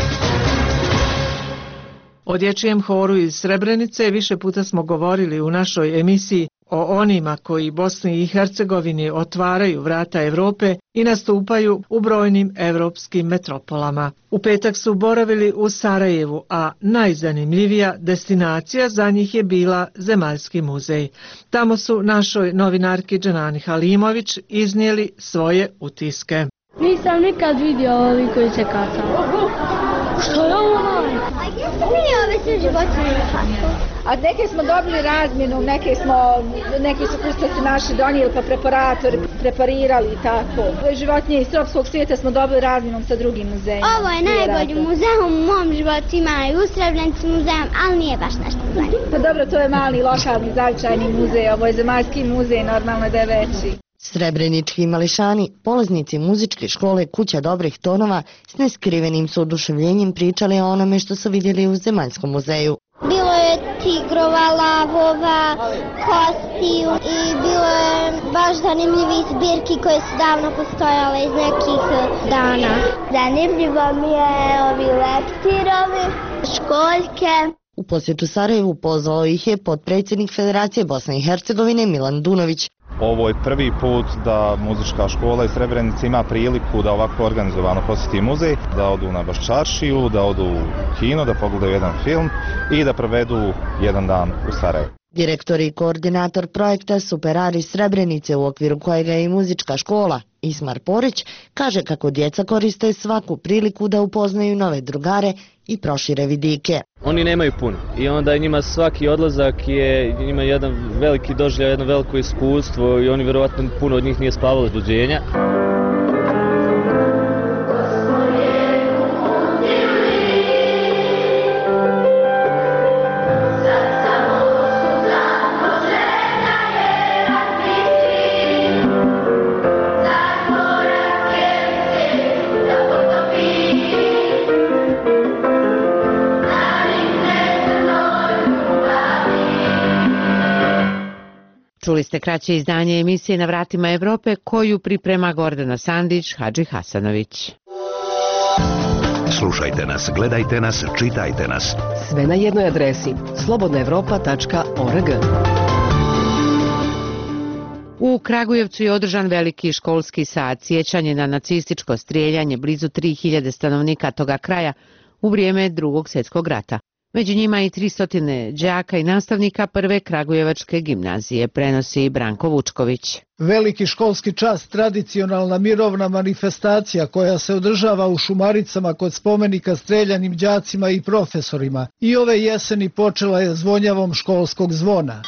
O dječjem horu iz Srebrenice više puta smo govorili u našoj emisiji o onima koji Bosni i Hercegovini otvaraju vrata Europe i nastupaju u brojnim europskim metropolama. U petak su boravili u Sarajevu, a najzanimljivija destinacija za njih je bila Zemaljski muzej. Tamo su našoj novinarki Dženani Halimović iznijeli svoje utiske. Nisam nikad vidio ovi koji se kacaju. Što je ovo? Nije ove sve životinje. A neke smo dobili razmjenu, neke smo, neki su kustosi naši donijeli pa preparatori preparirali i tako. Životinje iz tropskog svijeta smo dobili razmjenom sa drugim muzejima. Ovo je najbolji muzej u mom životu, ima i u Srebrenici muzejem, ali nije baš nešto zanimljivo. Pa dobro, to je mali lokalni zavičajni muzej, ovo je Zemaljski muzej, normalno da je veći. Srebrenički mališani, polaznici muzičke škole Kuća dobrih tonova, s neskrivenim su oduševljenjem pričali o onome što su vidjeli u Zemaljskom muzeju. Bilo je tigrova, lavova, kostiju i bilo je baš zanimljivih zbirki koje su davno postojale iz nekih dana. Zanimljivo mi je ovi leptirovi, školjke. U posjetu Sarajevu pozvao ih je potpredsjednik Federacije Bosne i Hercegovine Milan Dunović. Ovo je prvi put da muzička škola iz Srebrenice ima priliku da ovako organizovano posjeti muzej, da odu na Baščaršiju, da odu u kino, da pogledaju jedan film i da provedu jedan dan u Sarajevu. Direktor i koordinator projekta Superari Srebrenice, u okviru kojega je i muzička škola, Ismar Porić, kaže kako djeca koriste svaku priliku da upoznaju nove drugare i prošire vidike. Oni nemaju puno i onda njima svaki odlazak je njima jedan veliki doživljaj, jedno veliko iskustvo i oni vjerovatno puno od njih nije spavalo od buđenja. Čuli ste kraće izdanje emisije Na vratima Evrope koju priprema Gordana Sandić, Hadži Hasanović. Slušajte nas, gledajte nas, čitajte nas. Sve na jednoj adresi slobodna evropa tačka org. U Kragujevcu je održan veliki školski sat sjećanje na nacističko strijeljanje blizu tri hiljade stanovnika toga kraja u vrijeme Drugog svjetskog rata. Među njima i tristo đaka i nastavnika prve Kragujevačke gimnazije, prenosi Branko Vučković. Veliki školski čas, tradicionalna mirovna manifestacija koja se održava u Šumaricama kod spomenika streljanim đacima i profesorima. I ove jeseni počela je zvonjavom školskog zvona.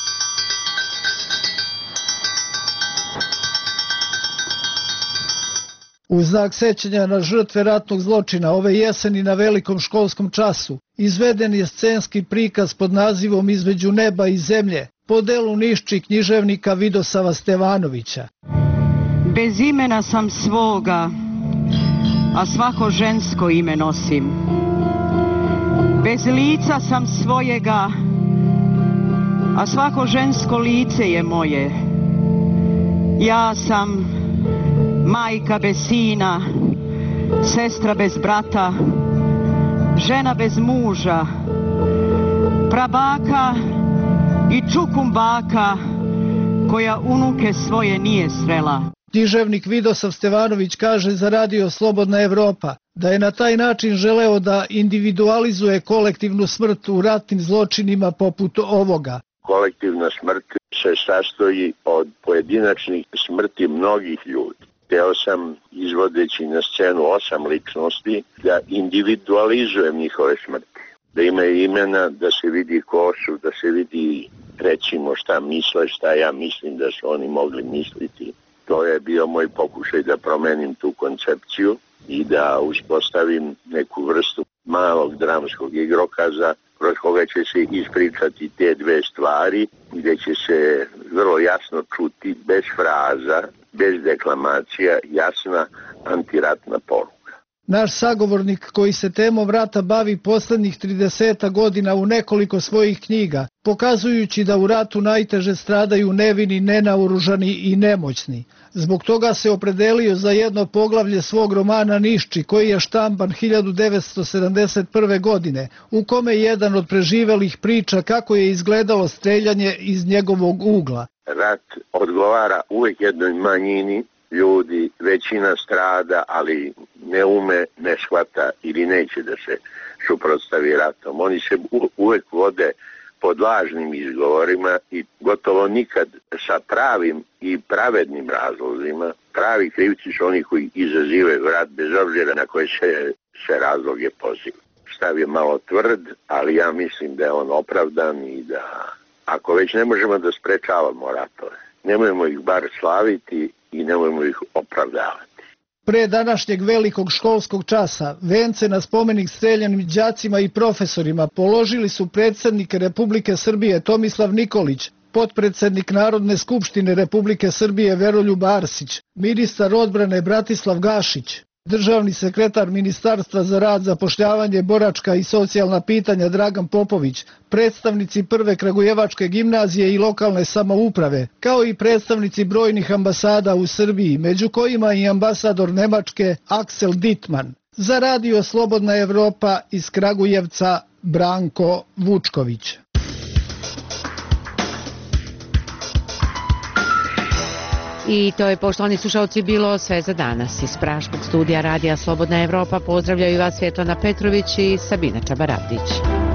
U znak sećanja na žrtve ratnog zločina ove jeseni na velikom školskom času izveden je scenski prikaz pod nazivom Između neba i zemlje po delu Nišči književnika Vidosava Stevanovića. Bez imena sam svoga, a svako žensko ime nosim. Bez lica sam svojega, a svako žensko lice je moje. Ja sam majka bez sina, sestra bez brata, žena bez muža, prabaka i čukumbaka koja unuke svoje nije srela. Književnik Vidosav Stevanović kaže za radio Slobodna Evropa da je na taj način želeo da individualizuje kolektivnu smrt u ratnim zločinima poput ovoga. Kolektivna smrt se sastoji od pojedinačnih smrti mnogih ljudi. Hteo sam, izvodeći na scenu osam ličnosti, da individualizujem njihove smrti. Da imaju imena, da se vidi ko su, da se vidi recimo šta misle, šta ja mislim da su oni mogli misliti. To je bio moj pokušaj da promenim tu koncepciju i da uspostavim neku vrstu malog dramskog igrokaza kroz koga će se ispričati te dve stvari, gdje će se vrlo jasno čuti, bez fraza, bez deklamacija, jasna antiratna poruka. Naš sagovornik koji se temom rata bavi poslednjih trideset godina u nekoliko svojih knjiga, pokazujući da u ratu najteže stradaju nevini, nenaoružani i nemoćni. Zbog toga se opredelio za jedno poglavlje svog romana Nišči, koji je štampan hiljadu devetsto sedamdeset prve. godine, u kome jedan od preživelih priča kako je izgledalo streljanje iz njegovog ugla. Rat odgovara uvijek jednoj manjini ljudi, većina strada, ali ne ume, ne shvata ili neće da se suprotstavi ratom. Oni se uvijek vode pod lažnim izgovorima i gotovo nikad sa pravim i pravednim razlozima. Pravi krivci su oni koji izazivaju rat bez obzira na koje se, se razloge poziva. Stav je malo tvrd, ali ja mislim da je on opravdan i da ako već ne možemo da sprečavamo ratove, nemojmo ih bar slaviti i nemojmo ih opravdavati. Pre današnjeg velikog školskog časa vence na spomenik streljanim đacima i profesorima položili su predsjednik Republike Srbije Tomislav Nikolić, potpredsednik Narodne skupštine Republike Srbije Veroljub Arsić, ministar odbrane Bratislav Gašić, državni sekretar Ministarstva za rad, zapošljavanje, boračka i socijalna pitanja Dragan Popović, predstavnici Prve Kragujevačke gimnazije i lokalne samouprave, kao i predstavnici brojnih ambasada u Srbiji, među kojima i ambasador Nemačke Aksel Dittmann. Za Radio Slobodna Evropa iz Kragujevca Branko Vučković. I to je, poštovani slušalci, bilo sve za danas. Iz praškog studija Radija Slobodna Evropa pozdravljaju vas Svjetlana Petrović i Sabina Čabaravdić.